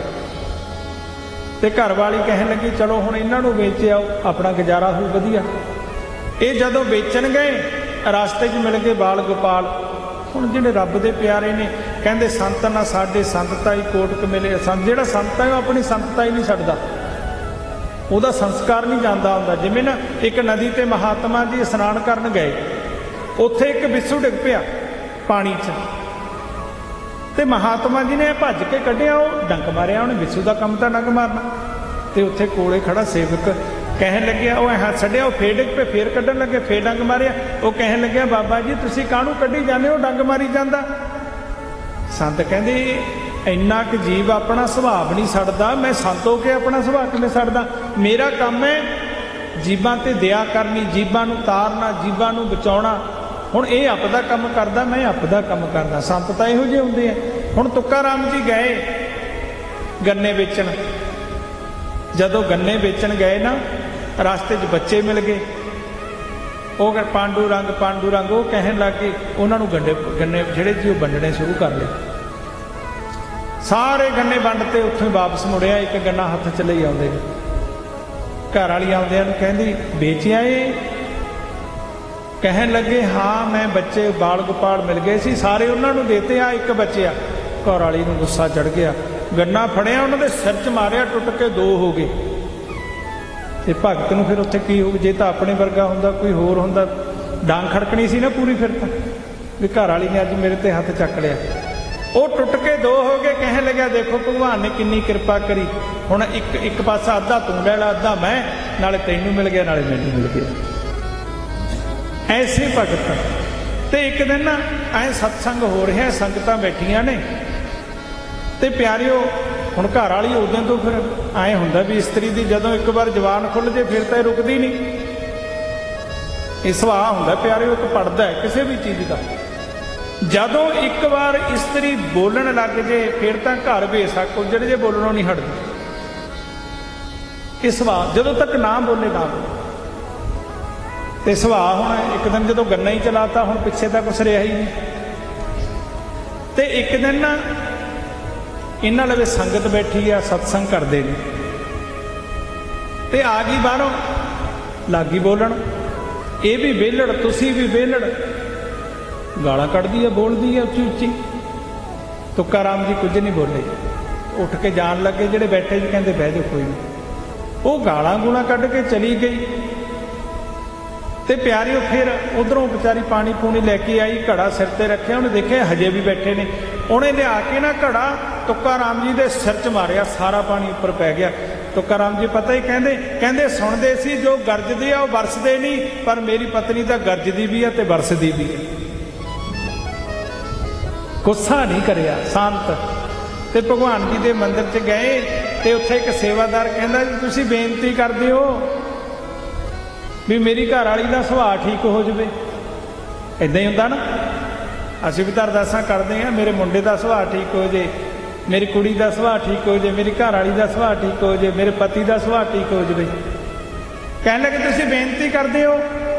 ते घर वाली कहन लगी चलो हुण इन्हां नूं वेच आओ, अपना गुजारा हो वधिया। ये जदों बेचण गए रास्ते 'च मिल गए बाल गोपाल। हुण जिहड़े रब दे प्यारे ने कहंदे संत ना साडे संतताई कोटक मिले। संत जिहड़ा संत है अपनी संतताई नहीं छड्डदा, ਉਹਦਾ संस्कार नहीं जाता ਹੁੰਦਾ। जिवें ना एक नदी ते महात्मा जी इशनान करन गए, उत्थे एक बिस्सू डिग पिया पानी 'ਚ, ते महात्मा जी ने भज के कढ़िया, वो डंक मारिया, उन्हें बिस्सू का काम तो डंक मारना। तो उत्थे कोले खड़ा सेवक कहन लग्या, वो हाथ छड्डिया, वो फेर डिग पे, फेर कढ़न लगे, फेर डंक मारिया। वो कहन लग्या बाबा जी तुसीं काहनूं कढ़ी जांदे हो, डंक मारी जांदा। संत कहंदे इन्ना कि जीव अपना सुभाव नहीं छड्डदा, मैं संत हो के अपना सुभाव किवें छड्डदा। मेरा काम है जीवां ते दया करनी, जीवां नूं तारना, जीवां नूं बचाउणा। ਹੁਣ ਇਹ ਆਪਦਾ ਕੰਮ ਕਰਦਾ, ਮੈਂ ਆਪਦਾ ਕੰਮ करदा। संत तां इहो ਜਿਹੇ ਹੁੰਦੇ ਆ। ਹੁਣ तुकाराम जी गए गन्ने बेचण, जदों गन्ने बेचण गए ना, रास्ते 'ਚ बच्चे मिल गए। वो पांडू रंग वो कहन लग गए, उन्होंने गन्ने ਜਿਹੜੇ ਸੀ ਉਹ ਵੰਡਣੇ शुरू कर लए। सारे गन्ने वंडते उत्थों वापस मुड़िया, एक गन्ना हत्थ च लई आउंदे। घर वाली आउंदियां नूं कहंदी बेचिया ये? कहन लगे हाँ, मैं बच्चे बाल गोपाल मिल गए सी, सारे उन्होंने देते, आ एक बचिया। घर वाली नूं गुस्सा चढ़ गया, गन्ना फड़िया, उन्होंने सिर च मारिया, टुट के दो हो गए। ते भगत नूं फिर उत्थे की हो, जे तां अपने वर्गा हुंदा, कोई होर हुंदा, डांग खड़कनी सी ना पूरी। फिर तां भी घर वाली ने अज मेरे ते हथ चक लिया, वो टुट के दो हो गए। कहन लग्या देखो भगवान ने किन्नी कृपा करी, हुण एक पासा अद्धा तूं ले ला, अद्धा मैं, नाले तैनूं मिल गया, नाले मैनूं मिल गया। ऐसे भगत। तो एक दिन ना ऐ सत्संग हो रहा, संगतां बैठियां ने, ते प्यारिओ हुण घर वाली उदों तो फिर ऐ हुंदा भी इस्त्री दी जदों एक बार जवान खुल जे फिर तो रुकदी नहीं। ये सुभाअ हुंदा प्यारिओ, एक पड़दा है किसी भी चीज़ का। जदों एक बार इस्त्री बोलन लग जे फिर तो घर बेशक उजड़ जे, बोलणों नहीं हटदी। ये सुभाअ जदों तक ना बोले ना बोले। तो सुभाअ हुण एक दिन जदों गन्ना ही चलाता, हुण पिछे तो कुछ रहा ही नहीं। तो एक दिन ना इन्हां लवे संगत बैठी आ, सत्संग करते हैं, तो आ गई बाहरों, लागी बोलन, ये भी वेलड़, तुसी भी वेलड़, गालां कढ़दी है, बोलदी है उच्ची उच्ची। तुकाराम जी कुछ नहीं बोले, उठ के जान लगे, जेडे बैठे जी कहते बह जाओ कोई नहीं। वो गालां गूलां कढ़ के चली गई। तो प्यारिओ फिर उधरों बेचारी पानी पूनी लैके आई, घड़ा सिर ते रखे, उन्हें देखे हजे भी बैठे ने, उन्हें लिया के ना घड़ा तुकाराम जी के सिर च मारिया, सारा पानी उपर पै गया। तुकाराम जी पता ही कहते सुनते सी जो गरजदे आ वरसदे नहीं, पर मेरी पत्नी तो गरजदी भी है ते वरसदी भी है। गुस्सा नहीं करिया, शांत। तो भगवान जी के मंदिर च गए, तो उत्थे एक सेवादार कहता जी तुसीं बेनती करदे हो भी मेरी घर वाली का सुभाअ ठीक हो जाए। इदां ही हुंदा ना, असीं भी तो अरदासां करदे हां, मेरे मुंडे का सुभाअ ठीक हो जाए, मेरी कुड़ी का सुभाअ ठीक हो जाए, मेरी घर वाली का सुभाअ ठीक हो जाए, मेरे पति का सुभाअ ठीक हो जाए। कहण लगे तुसीं बेनती करदे हो?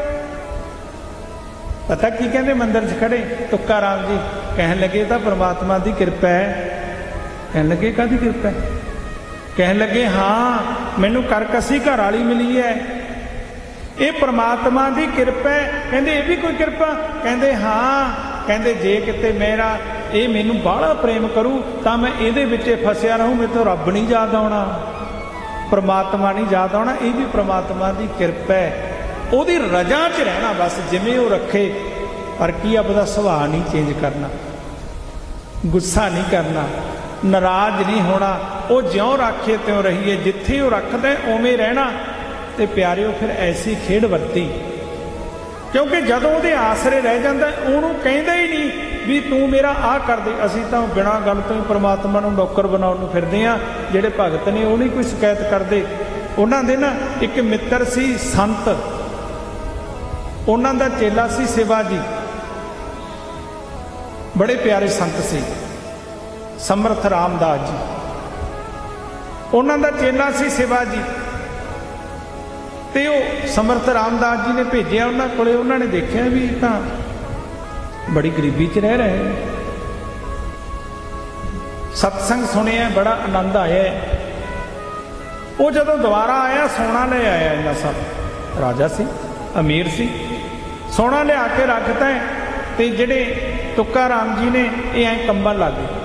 पता की कहते मंदिर च खड़े तुकाराम जी कहन लगे तो परमात्मा की कृपा है। कहन लगे काहदी कृपा है? कहन लगे हाँ, मैनू करकसी घर वाली मिली है, ये परमात्मा की कृपा है। कहते ये भी कोई कृपा? कहते हाँ। कहते जे किते मेरा ये मैनू बाहला प्रेम करू तो मैं ये फसिया रहूँ, मैं तो रब नहीं याद आना, परमात्मा नहीं याद आना। ये भी परमात्मा की कृपा है, ਉਹਦੀ रजा च रहना बस जिमें वो रखे, पर की अपना सुभाअ नहीं चेंज करना, गुस्सा नहीं करना, नाराज नहीं होना। वो ज्यों रखे त्यों रहीए, जिथे वो रखता उवें रहना। तो प्यारिओ फिर ऐसी खेड वरती, क्योंकि जदों वो आसरे रह जाता उन्होंने कहता ही नहीं भी तू मेरा आ कर दे। असीं तां बिना गल तो ही परमात्मा नूं नौकर बनाउण नूं फिरदे हां। जिहड़े भगत ने वो नहीं कोई शिकायत करते। उन्हां दे ना एक मित्र सी संत, उन्हां दा चेला सी सेवा जी, बड़े प्यारे संत सी समर्थ रामदास जी। उन्हां दा चेला सी सेवा जी, तो समर्थ रामदास जी ने भेजा उन्होंने को, उन्होंने देखा भी तो बड़ी गरीबी च रह रहे हैं। सत्संग सुनिया, बड़ा आनंद आया। वो जदों दोबारा आया सोना ले आया, इन्ना सब राजा सी, अमीर सी, सोना लिया के रखता है। तो जेडे तुकाराम जी ने ये ऐ कंबन लग गए।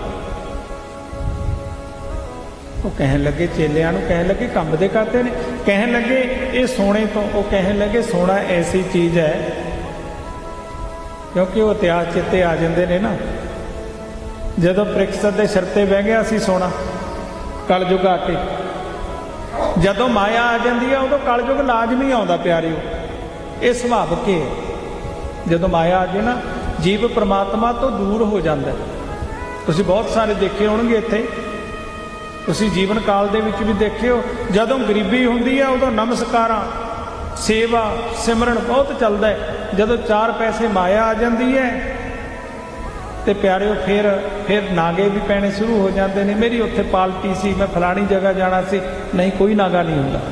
वो कहन लगे चेलियां नूं, कहन लगे कंबदे करते ने, कहन लगे ये सोने तो, वो कहन लगे सोना ऐसी चीज़ है, क्योंकि वो इतिहास चेते आ जाते हैं ना। जदों परीक्षित के सिर ते बह गया सी सोना, कलयुग आके जदों माया आ जाती है उदों कलयुग लाजमी आता प्यारिओ। ये सुभाविक है, जदों माया आ जाए ना जीव परमात्मा तो दूर हो जाता है। तुसीं बहुत सारे देखे होणगे इत्थे, तुसीं जीवन काल दे विच भी देखिओ, जदों गरीबी हुंदी है उदों नमस्कारां, सेवा, सिमरन बहुत चलदा है। ਜਦੋਂ 4 पैसे माया आ जाती है तो प्यारिओ फिर नागे भी पैने शुरू हो जाते हैं। मेरी उत्थे पार्टी सी, मैं फलानी जगह जाना सी, नहीं कोई नागा नहीं होंदा।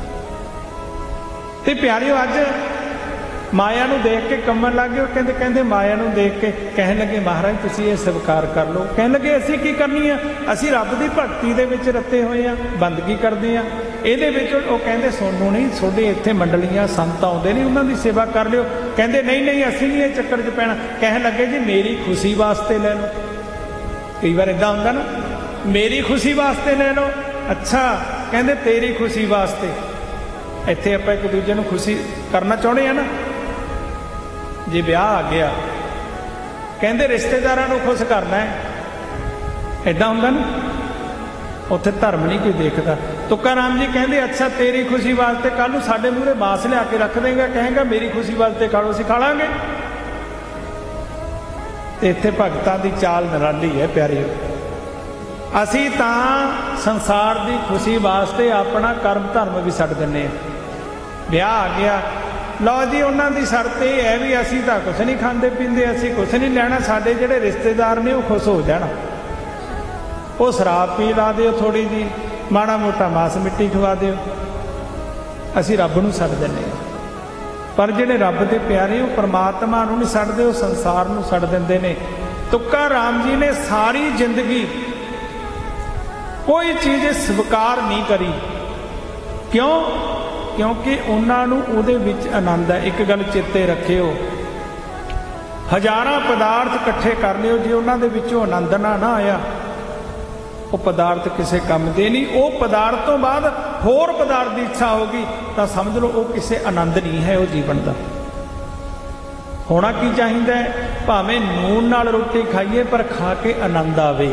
तो प्यारिओ अज माया नूं देख के कंबण लग गए। कहते कहते माया नूं देख के कहन लगे महाराज तुसीं ये स्वीकार कर लो। कहन लगे असीं की करनी है, असीं रब दी भगती दे विच रते होए आ, बंदगी करदे आ। ਇਹਦੇ ਵਿੱਚ ਉਹ ਕਹਿੰਦੇ ਸੋਨੂੰ ਨਹੀਂ, ਤੁਹਾਡੇ ਇੱਥੇ ਮੰਡਲੀਆਂ ਸੰਤ ਆਉਂਦੇ ਨਹੀਂ, ਉਹਨਾਂ ਦੀ ਸੇਵਾ ਕਰ ਲਿਓ। ਕਹਿੰਦੇ ਨਹੀਂ ਨਹੀਂ ਅਸੀਂ ਨਹੀਂ ਇਹ ਚੱਕਰ 'ਚ ਪੈਣਾ। ਕਹਿਣ ਲੱਗੇ ਜੀ ਮੇਰੀ ਖੁਸ਼ੀ ਵਾਸਤੇ ਲੈ ਲਓ। ਕਈ ਵਾਰ ਇੱਦਾਂ ਹੁੰਦਾ ਨਾ, ਮੇਰੀ ਖੁਸ਼ੀ ਵਾਸਤੇ ਲੈ ਲਓ। ਅੱਛਾ, ਕਹਿੰਦੇ ਤੇਰੀ ਖੁਸ਼ੀ ਵਾਸਤੇ। ਇੱਥੇ ਆਪਾਂ ਇੱਕ ਦੂਜੇ ਨੂੰ ਖੁਸ਼ੀ ਕਰਨਾ ਚਾਹੁੰਦੇ ਆ ਨਾ। ਜੇ ਵਿਆਹ ਆ ਗਿਆ, ਕਹਿੰਦੇ ਰਿਸ਼ਤੇਦਾਰਾਂ ਨੂੰ ਖੁਸ਼ ਕਰਨਾ ਹੈ, ਇੱਦਾਂ ਹੁੰਦਾ ਨਾ। ਉੱਥੇ ਧਰਮ ਨਹੀਂ ਕੋਈ ਦੇਖਦਾ। ਤੁੱਕਾ ਰਾਮ ਜੀ ਕਹਿੰਦੇ ਅੱਛਾ ਤੇਰੀ ਖੁਸ਼ੀ ਵਾਸਤੇ ਕੱਲ੍ਹ ਨੂੰ ਸਾਡੇ ਮੂਹਰੇ ਮਾਸ ਲਿਆ ਕੇ ਰੱਖ ਦੇਂਗਾ, ਕਹੇਗਾ ਮੇਰੀ ਖੁਸ਼ੀ ਵਾਸਤੇ ਖਾ ਲਓ, ਅਸੀਂ ਖਾ ਲਾਂਗੇ। ਤੇ ਇੱਥੇ ਭਗਤਾਂ ਦੀ ਚਾਲ ਨਿਰਾਲੀ ਹੈ ਪਿਆਰਿਓ। ਅਸੀਂ ਤਾਂ ਸੰਸਾਰ ਦੀ ਖੁਸ਼ੀ ਵਾਸਤੇ ਆਪਣਾ ਕਰਮ ਧਰਮ ਵੀ ਛੱਡ ਦਿੰਦੇ ਹਾਂ। ਵਿਆਹ ਆ ਗਿਆ, ਲਓ ਜੀ ਉਹਨਾਂ ਦੀ ਸ਼ਰਤ ਇਹ ਹੈ ਵੀ ਅਸੀਂ ਤਾਂ ਕੁਛ ਨਹੀਂ ਖਾਂਦੇ ਪੀਂਦੇ, ਅਸੀਂ ਕੁਛ ਨਹੀਂ ਲੈਣਾ, ਸਾਡੇ ਜਿਹੜੇ ਰਿਸ਼ਤੇਦਾਰ ਨੇ ਉਹ ਖੁਸ਼ ਹੋ ਜਾਣ। ਉਹ ਸ਼ਰਾਬ ਪੀ ਲਾ ਦਿਓ ਥੋੜ੍ਹੀ ਜਿਹੀ, ਮਾੜਾ ਮੋਟਾ ਮਾਸ ਮਿੱਟੀ ਖਵਾ ਦਿਓ, ਅਸੀਂ ਰੱਬ ਨੂੰ ਛੱਡ ਦਿੰਦੇ ਹਾਂ। ਪਰ ਜਿਹੜੇ ਰੱਬ ਦੇ ਪਿਆਰੇ ਉਹ ਪਰਮਾਤਮਾ ਨੂੰ ਨਹੀਂ ਛੱਡਦੇ, ਉਹ ਸੰਸਾਰ ਨੂੰ ਛੱਡ ਦਿੰਦੇ ਨੇ। ਤੁੱਕਾ ਰਾਮ ਜੀ ਨੇ ਸਾਰੀ ਜ਼ਿੰਦਗੀ ਕੋਈ ਚੀਜ਼ ਸਵੀਕਾਰ ਨਹੀਂ ਕਰੀ। ਕਿਉਂ? ਕਿਉਂਕਿ ਉਹਨਾਂ ਨੂੰ ਉਹਦੇ ਵਿੱਚ ਆਨੰਦ ਹੈ। ਇੱਕ ਗੱਲ ਚੇਤੇ ਰੱਖਿਓ, ਹਜ਼ਾਰਾਂ ਪਦਾਰਥ ਇਕੱਠੇ ਕਰ ਲਿਓ, ਜੇ ਉਹਨਾਂ ਦੇ ਵਿੱਚੋਂ ਆਨੰਦ ਨਾ ਆਇਆ ਉਹ ਪਦਾਰਥ ਕਿਸੇ ਕੰਮ ਦੇ ਨਹੀਂ। ਉਹ ਪਦਾਰਥ ਤੋਂ ਬਾਅਦ ਹੋਰ ਪਦਾਰਥ ਦੀ ਇੱਛਾ ਹੋਗੀ ਤਾਂ ਸਮਝ ਲਓ ਉਹ ਕਿਸੇ ਆਨੰਦ ਨਹੀਂ ਹੈ ਉਹ ਜੀਵਨ ਦਾ। ਹੋਣਾ ਕੀ ਚਾਹੀਦਾ ਹੈ? ਭਾਵੇਂ ਨੂਨ ਨਾਲ ਰੋਟੀ ਖਾਈਏ ਪਰ ਖਾ ਕੇ ਆਨੰਦ ਆਵੇ,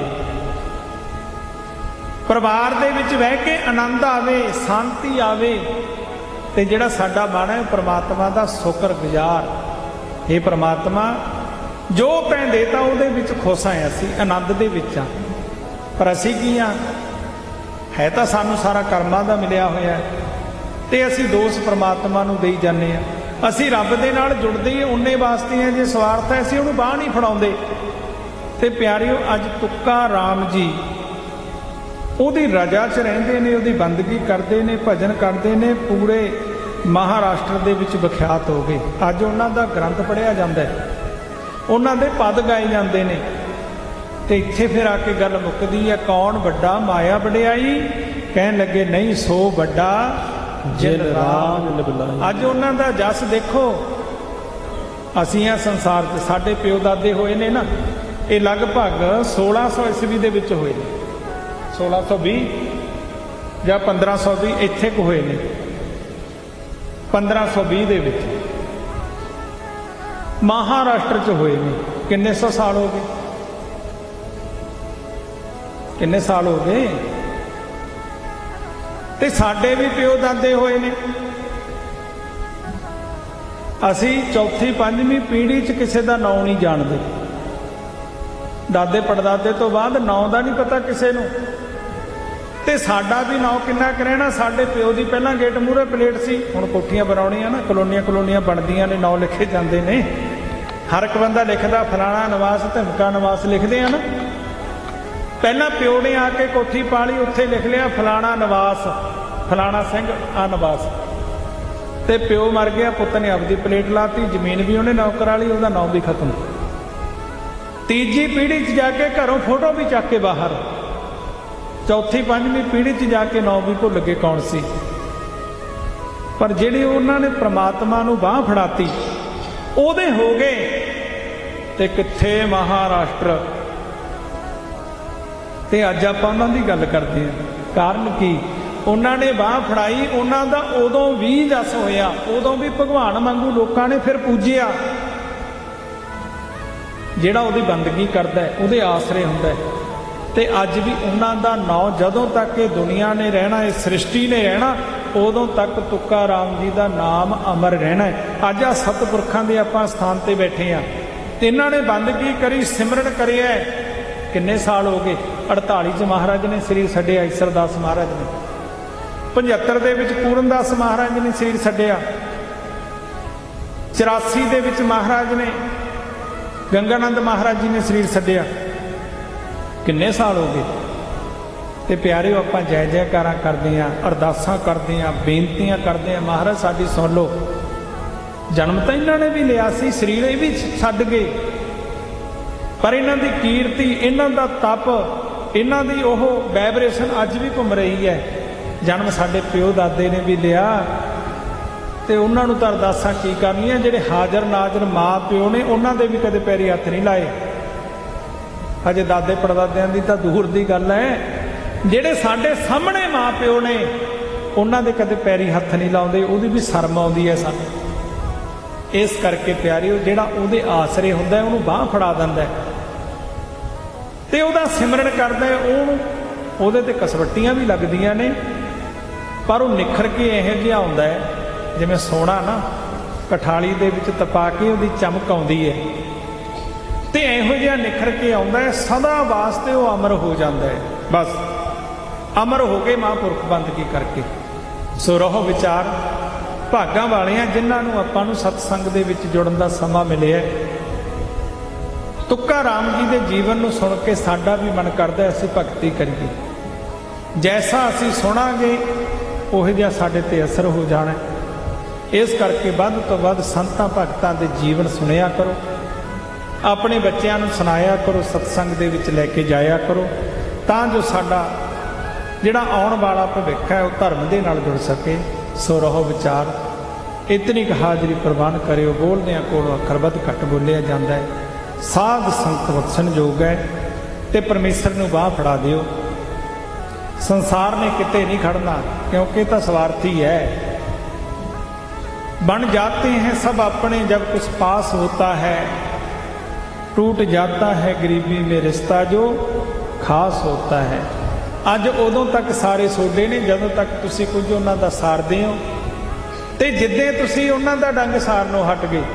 ਪਰਿਵਾਰ ਦੇ ਵਿੱਚ ਬਹਿ ਕੇ ਆਨੰਦ ਆਵੇ, ਸ਼ਾਂਤੀ ਆਵੇ। ਤੇ ਜਿਹੜਾ ਸਾਡਾ ਮਨ ਹੈ ਪ੍ਰਮਾਤਮਾ ਦਾ ਸ਼ੁਕਰਗੁਜ਼ਾਰ, ਇਹ ਪ੍ਰਮਾਤਮਾ ਜੋ ਤੈਂ ਦੇਤਾ ਉਹਦੇ ਵਿੱਚ ਖੁਸ਼ ਹਾਂ, ਅਸੀਂ ਆਨੰਦ ਦੇ ਵਿੱਚ ਹਾਂ। ਪਰ ਅਸੀਂ ਕੀ ਹਾਂ? ਹੈ ਤਾਂ ਸਾਨੂੰ ਸਾਰਾ ਕਰਮਾਂ ਦਾ ਮਿਲਿਆ ਹੋਇਆ ਤੇ ਅਸੀਂ ਦੋਸ਼ ਪ੍ਰਮਾਤਮਾ ਨੂੰ ਦੇਈ ਜਾਂਦੇ ਹਾਂ। ਅਸੀਂ ਰੱਬ ਦੇ ਨਾਲ ਜੁੜਦੇ ਹੀ ਉਨੇ ਵਾਸਤੇ ਹਾਂ, ਜੇ ਸਵਾਰਥ ਹੈ ਅਸੀਂ ਉਹਨੂੰ ਬਾਂਹ ਨਹੀਂ ਫੜਾਉਂਦੇ। ਤੇ ਪਿਆਰਿਓ ਅੱਜ ਤੁੱਕਾ ਰਾਮ ਜੀ ਉਹਦੀ ਰਜਾ 'ਚ ਰਹਿੰਦੇ ਨੇ, ਉਹਦੀ ਬੰਦਗੀ ਕਰਦੇ ਨੇ, ਭਜਨ ਕਰਦੇ ਨੇ, ਪੂਰੇ ਮਹਾਰਾਸ਼ਟਰ ਦੇ ਵਿੱਚ ਵਿਖਿਆਤ ਹੋ ਗਏ। ਅੱਜ ਉਹਨਾਂ ਦਾ ਗ੍ਰੰਥ ਪੜ੍ਹਿਆ ਜਾਂਦਾ, ਉਹਨਾਂ ਦੇ ਪਦ ਗਾਏ ਜਾਂਦੇ ਨੇ। ਤੇ ਇੱਥੇ ਫਿਰ ਆ ਕੇ ਗੱਲ ਮੁੱਕਦੀ ਹੈ, ਕੌਣ ਵੱਡਾ ਮਾਇਆ ਵਡਿਆਈ? ਕਹਿਣ ਲੱਗੇ ਨਹੀਂ ਸੋ ਵੱਡਾ ਜਿਨ ਰਾਮ ਲਿਵਲਾਈ। ਅੱਜ ਉਹਨਾਂ ਦਾ ਜਸ ਦੇਖੋ। ਅਸੀਂ ਆ ਸੰਸਾਰ 'ਚ, ਸਾਡੇ ਪਿਓ ਦਾਦੇ ਹੋਏ ਨੇ ਨਾ, ਇਹ ਲਗਭਗ 1600 ਈਸਵੀ ਦੇ ਵਿੱਚ ਹੋਏ ਨੇ, 1620 ਜਾਂ 1520 ਇੱਥੇ ਕੁ ਹੋਏ ਨੇ। 1520 ਦੇ ਵਿੱਚ ਮਹਾਰਾਸ਼ਟਰ 'ਚ ਹੋਏ ਨੇ। ਕਿੰਨੇ ਸੌ ਸਾਲ ਹੋ ਗਏ? ਕਿੰਨੇ ਸਾਲ ਹੋ ਗਏ? ਤੇ ਸਾਡੇ ਵੀ ਪਿਓ ਦਾਦੇ ਹੋਏ ਨੇ। ਅਸੀਂ ਚੌਥੀ ਪੰਜਵੀਂ ਪੀੜ੍ਹੀ 'ਚ ਕਿਸੇ ਦਾ ਨਾਂ ਨਹੀਂ ਜਾਣਦੇ। ਦਾਦੇ ਪੜਦਾਦੇ ਤੋਂ ਬਾਅਦ ਨਾਂ ਦਾ ਨਹੀਂ ਪਤਾ ਕਿਸੇ ਨੂੰ। ਤੇ ਸਾਡਾ ਵੀ ਨਾਂ ਕਿੰਨਾ ਕੁ ਰਹਿਣਾ? ਸਾਡੇ ਪਿਓ ਦੀ ਪਹਿਲਾਂ ਗੇਟ ਮੂਹਰੇ ਪਲੇਟ ਸੀ, ਹੁਣ ਕੋਠੀਆਂ ਬਣਾਉਣੀਆਂ ਨਾ, ਕਲੋਨੀਆਂ ਬਣਦੀਆਂ ਨੇ, ਨਾਂ ਲਿਖੇ ਜਾਂਦੇ ਨੇ। ਹਰ ਇੱਕ ਬੰਦਾ ਲਿਖਦਾ ਫਲਾਣਾ ਨਿਵਾਸ, ਧਮਕਾ ਨਿਵਾਸ ਲਿਖਦੇ ਆ ਨਾ। ਪਹਿਲਾਂ ਪਿਓ ਨੇ ਆ ਕੇ ਕੋਠੀ ਪਾ ਲਈ, ਉੱਥੇ ਲਿਖ ਲਿਆ ਫਲਾਣਾ ਨਿਵਾਸ, ਫਲਾਣਾ ਸਿੰਘ ਆ ਨਿਵਾਸ। ਤੇ ਪਿਓ ਮਰ ਗਿਆ, ਪੁੱਤ ਨੇ ਆਪਦੀ ਪਲੇਟ ਲਾਤੀ, ਜ਼ਮੀਨ ਵੀ ਉਹਨੇ ਨੌਕਰ ਵਾਲੀ, ਉਹਦਾ ਨਾਂ ਵੀ ਖਤਮ। ਤੀਜੀ ਪੀੜ੍ਹੀ 'ਚ ਜਾ ਕੇ ਘਰੋਂ ਫੋਟੋ ਵੀ ਚੱਕ ਕੇ ਬਾਹਰ, ਚੌਥੀ ਪੰਜਵੀਂ ਪੀੜ੍ਹੀ 'ਚ ਜਾ ਕੇ ਨਾਂ ਵੀ ਭੁੱਲ ਗਏ ਕੌਣ ਸੀ। ਪਰ ਜਿਹੜੇ ਉਹਨਾਂ ਨੇ ਪ੍ਰਮਾਤਮਾ ਨੂੰ ਬਾਂਹ ਫੜਾਤੀ ਉਹਦੇ ਹੋ ਗਏ। ਤੇ ਕਿੱਥੇ ਮਹਾਰਾਸ਼ਟਰ। ਤੇ ਅੱਜ ਆਪਾਂ ਉਹਨਾਂ ਦੀ ਗੱਲ ਕਰਦੇ ਹਾਂ। ਕਾਰਨ ਕੀ? ਉਹਨਾਂ ਨੇ ਬਾਂਹ ਫੜਾਈ, ਉਹਨਾਂ ਦਾ ਉਦੋਂ ਵੀ ਜਸ ਹੋਇਆ, ਉਦੋਂ ਵੀ ਭਗਵਾਨ ਵਾਂਗੂ ਲੋਕਾਂ ਨੇ ਫਿਰ ਪੂਜਿਆ। ਜਿਹੜਾ ਉਹਦੀ ਬੰਦਗੀ ਕਰਦਾ ਉਹਦੇ ਆਸਰੇ ਹੁੰਦਾ। ਤੇ ਅੱਜ ਵੀ ਉਹਨਾਂ ਦਾ ਨਾਂ ਜਦੋਂ ਤੱਕ ਇਹ ਦੁਨੀਆ ਨੇ ਰਹਿਣਾ, ਇਹ ਸ੍ਰਿਸ਼ਟੀ ਨੇ ਰਹਿਣਾ, ਉਦੋਂ ਤੱਕ ਤੁੱਕਾ ਰਾਮ ਜੀ ਦਾ ਨਾਮ ਅਮਰ ਰਹਿਣਾ। ਅੱਜ ਆ ਸਤਿਪੁਰਖਾਂ ਦੇ ਆਪਾਂ ਸਥਾਨ ਤੇ ਬੈਠੇ ਹਾਂ। ਇਹਨਾਂ ਨੇ ਬੰਦਗੀ ਕਰੀ, ਸਿਮਰਨ ਕਰਿਆ। ਕਿੰਨੇ ਸਾਲ ਹੋ ਗਏ? 48 'ਚ ਮਹਾਰਾਜ ਨੇ ਸਰੀਰ ਛੱਡਿਆ, ਈਸਰਦਾਸ ਮਹਾਰਾਜ ਨੇ। 75 ਦੇ ਵਿੱਚ ਪੂਰਨਦਾਸ ਮਹਾਰਾਜ ਨੇ ਸਰੀਰ ਛੱਡਿਆ। 84 ਦੇ ਵਿੱਚ ਮਹਾਰਾਜ ਨੇ ਗੰਗਾਨੰਦ ਮਹਾਰਾਜ ਜੀ ਨੇ ਸਰੀਰ ਛੱਡਿਆ। ਕਿੰਨੇ ਸਾਲ ਹੋ ਗਏ। ਤੇ ਪਿਆਰਿਓ, ਆਪਾਂ ਜੈ ਜੈਕਾਰਾਂ ਕਰਦੇ ਹਾਂ, ਅਰਦਾਸਾਂ ਕਰਦੇ ਹਾਂ, ਬੇਨਤੀਆਂ ਕਰਦੇ ਹਾਂ, ਮਹਾਰਾਜ ਸਾਡੀ ਸੁਣ ਲਓ। ਜਨਮ ਤਾਂ ਇਹਨਾਂ ਨੇ ਵੀ ਲਿਆ ਸੀ, ਸਰੀਰ ਇਹ ਵੀ ਛੱਡ ਗਏ, ਪਰ ਇਹਨਾਂ ਦੀ ਕੀਰਤੀ, ਇਹਨਾਂ ਦਾ ਤਪ, ਇਹਨਾਂ ਦੀ ਉਹ ਵਾਈਬ੍ਰੇਸ਼ਨ ਅੱਜ ਵੀ ਘੁੰਮ ਰਹੀ ਹੈ। ਜਨਮ ਸਾਡੇ ਪਿਓ ਦਾਦੇ ਨੇ ਵੀ ਲਿਆ, ਤੇ ਉਹਨਾਂ ਨੂੰ ਤਾਂ ਅਰਦਾਸਾਂ ਕੀ ਕਰਨੀਆਂ। ਜਿਹੜੇ ਹਾਜ਼ਰ ਨਾਜ਼ਰ ਮਾਂ ਪਿਓ ਨੇ, ਉਹਨਾਂ ਦੇ ਵੀ ਕਦੇ ਪੈਰੀ ਹੱਥ ਨਹੀਂ ਲਾਏ। ਹਜੇ ਦਾਦੇ ਪੜਦਾਦਿਆਂ ਦੀ ਤਾਂ ਦੂਰ ਦੀ ਗੱਲ ਹੈ, ਜਿਹੜੇ ਸਾਡੇ ਸਾਹਮਣੇ ਮਾਂ ਪਿਓ ਨੇ, ਉਹਨਾਂ ਦੇ ਕਦੇ ਪੈਰੀ ਹੱਥ ਨਹੀਂ ਲਾਉਂਦੇ। ਉਹਦੀ ਵੀ ਸ਼ਰਮ ਆਉਂਦੀ ਹੈ ਸਾਨੂੰ। ਇਸ ਕਰਕੇ ਪਿਆਰਿਓ, ਜਿਹੜਾ ਉਹਦੇ ਆਸਰੇ ਹੁੰਦਾ ਉਹਨੂੰ ਬਾਂਹ ਫੜਾ ਦਿੰਦਾ ਤੇ ਉਹਦਾ ਸਿਮਰਨ ਕਰਦਾ, ਉਹਨੂੰ ਉਹਦੇ ਤੇ ਕਸਵੱਟੀਆਂ ਵੀ ਲੱਗਦੀਆਂ ਨੇ, ਪਰ ਉਹ ਨਿਖਰ ਕੇ ਇਹੋ ਜਿਹਾ ਆਉਂਦਾ ਹੈ ਜਿਵੇਂ ਸੋਨਾ ਨਾ ਕਠਾਲੀ ਦੇ ਵਿੱਚ ਤਪਾ ਕੇ ਉਹਦੀ ਚਮਕ ਆਉਂਦੀ ਹੈ, ਤੇ ਇਹੋ ਜਿਹਾ ਨਿਖਰ ਕੇ ਆਉਂਦਾ ਹੈ। ਸਦਾ ਵਾਸਤੇ ਉਹ ਅਮਰ ਹੋ ਜਾਂਦਾ ਹੈ। ਬਸ ਅਮਰ ਹੋ ਗਏ ਮਹਾਂਪੁਰਖ ਬੰਦਗੀ ਕਰਕੇ। ਸੋ ਰਹੋ ਵਿਚਾਰ, ਭਾਗਾਂ ਵਾਲੇ ਆ ਜਿਨ੍ਹਾਂ ਨੂੰ ਆਪਾਂ ਨੂੰ ਸਤਸੰਗ ਦੇ ਵਿੱਚ ਜੁੜਨ ਦਾ ਸਮਾਂ ਮਿਲਿਆ। ਤੁੱਕਾ ਰਾਮ ਜੀ ਦੇ ਜੀਵਨ ਨੂੰ ਸੁਣ ਕੇ ਸਾਡਾ ਵੀ ਮਨ ਕਰਦਾ ਅਸੀਂ ਭਗਤੀ ਕਰੀਏ। ਜੈਸਾ ਅਸੀਂ ਸੁਣਾਂਗੇ ਉਹੋ ਜਿਹਾ ਸਾਡੇ ਤੇ ਅਸਰ ਹੋ ਜਾਣਾ। ਇਸ ਕਰਕੇ ਵੱਧ ਤੋਂ ਵੱਧ ਸੰਤਾਂ ਭਗਤਾਂ ਦੇ ਜੀਵਨ ਸੁਣਿਆ ਕਰੋ, ਆਪਣੇ ਬੱਚਿਆਂ ਨੂੰ ਸੁਣਾਇਆ ਕਰੋ, ਸਤਸੰਗ ਦੇ ਵਿੱਚ ਲੈ ਕੇ ਜਾਇਆ ਕਰੋ, ਤਾਂ ਜੋ ਸਾਡਾ ਜਿਹੜਾ ਆਉਣ ਵਾਲਾ ਭਵਿੱਖ ਹੈ ਉਹ ਧਰਮ ਦੇ ਨਾਲ ਜੁੜ ਸਕੇ। ਸੋ ਰਹੋ ਵਿਚਾਰ, ਇਤਨੀ ਕੁ ਹਾਜ਼ਰੀ ਪ੍ਰਵਾਨ ਕਰਿਓ। ਬੋਲਦਿਆਂ ਕੋਲੋਂ ਅੱਖਰ ਵੱਧ ਘੱਟ ਬੋਲਿਆ ਜਾਂਦਾ ਹੈ। ਸਾਧ ਸੰਗਤ ਬਖਸ਼ਣ ਯੋਗ ਹੈ, ਤੇ ਪਰਮੇਸ਼ਰ ਨੂੰ ਬਾਂਹ ਫੜਾ ਦਿਓ। ਸੰਸਾਰ ਨੇ ਕਿਤੇ ਨਹੀਂ ਖੜਨਾ, ਕਿਉਂਕਿ ਇਹ ਤਾਂ ਸਵਾਰਥੀ ਹੈ। बन जाते हैं सब अपने जब कुछ पास होता है, टूट जाता है गरीबी में रिश्ता जो खास होता है। अज उदों तक सारे सोडे ने जदों तक तुसी कुछ उन्हां दा सारदे हो, ते जिद्दे तुसी उन्हां दा डंग सारनों हट गए,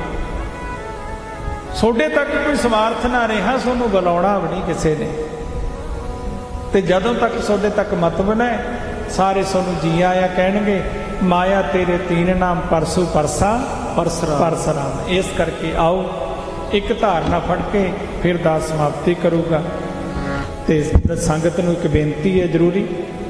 सोडे तक कोई स्वार्थ ना रहा, सोनू बुलाउणा भी नहीं किसी ने। ते जदों तक सोडे तक मत बने, सारे सोनू जी आया कहणगे। माया तेरे तीन नाम परसू परसा परसराम। इस करके आओ एक धारना फड़ के फिर दास समाप्ति करूँगा। तो संगत नूं एक बेनती है जरूरी,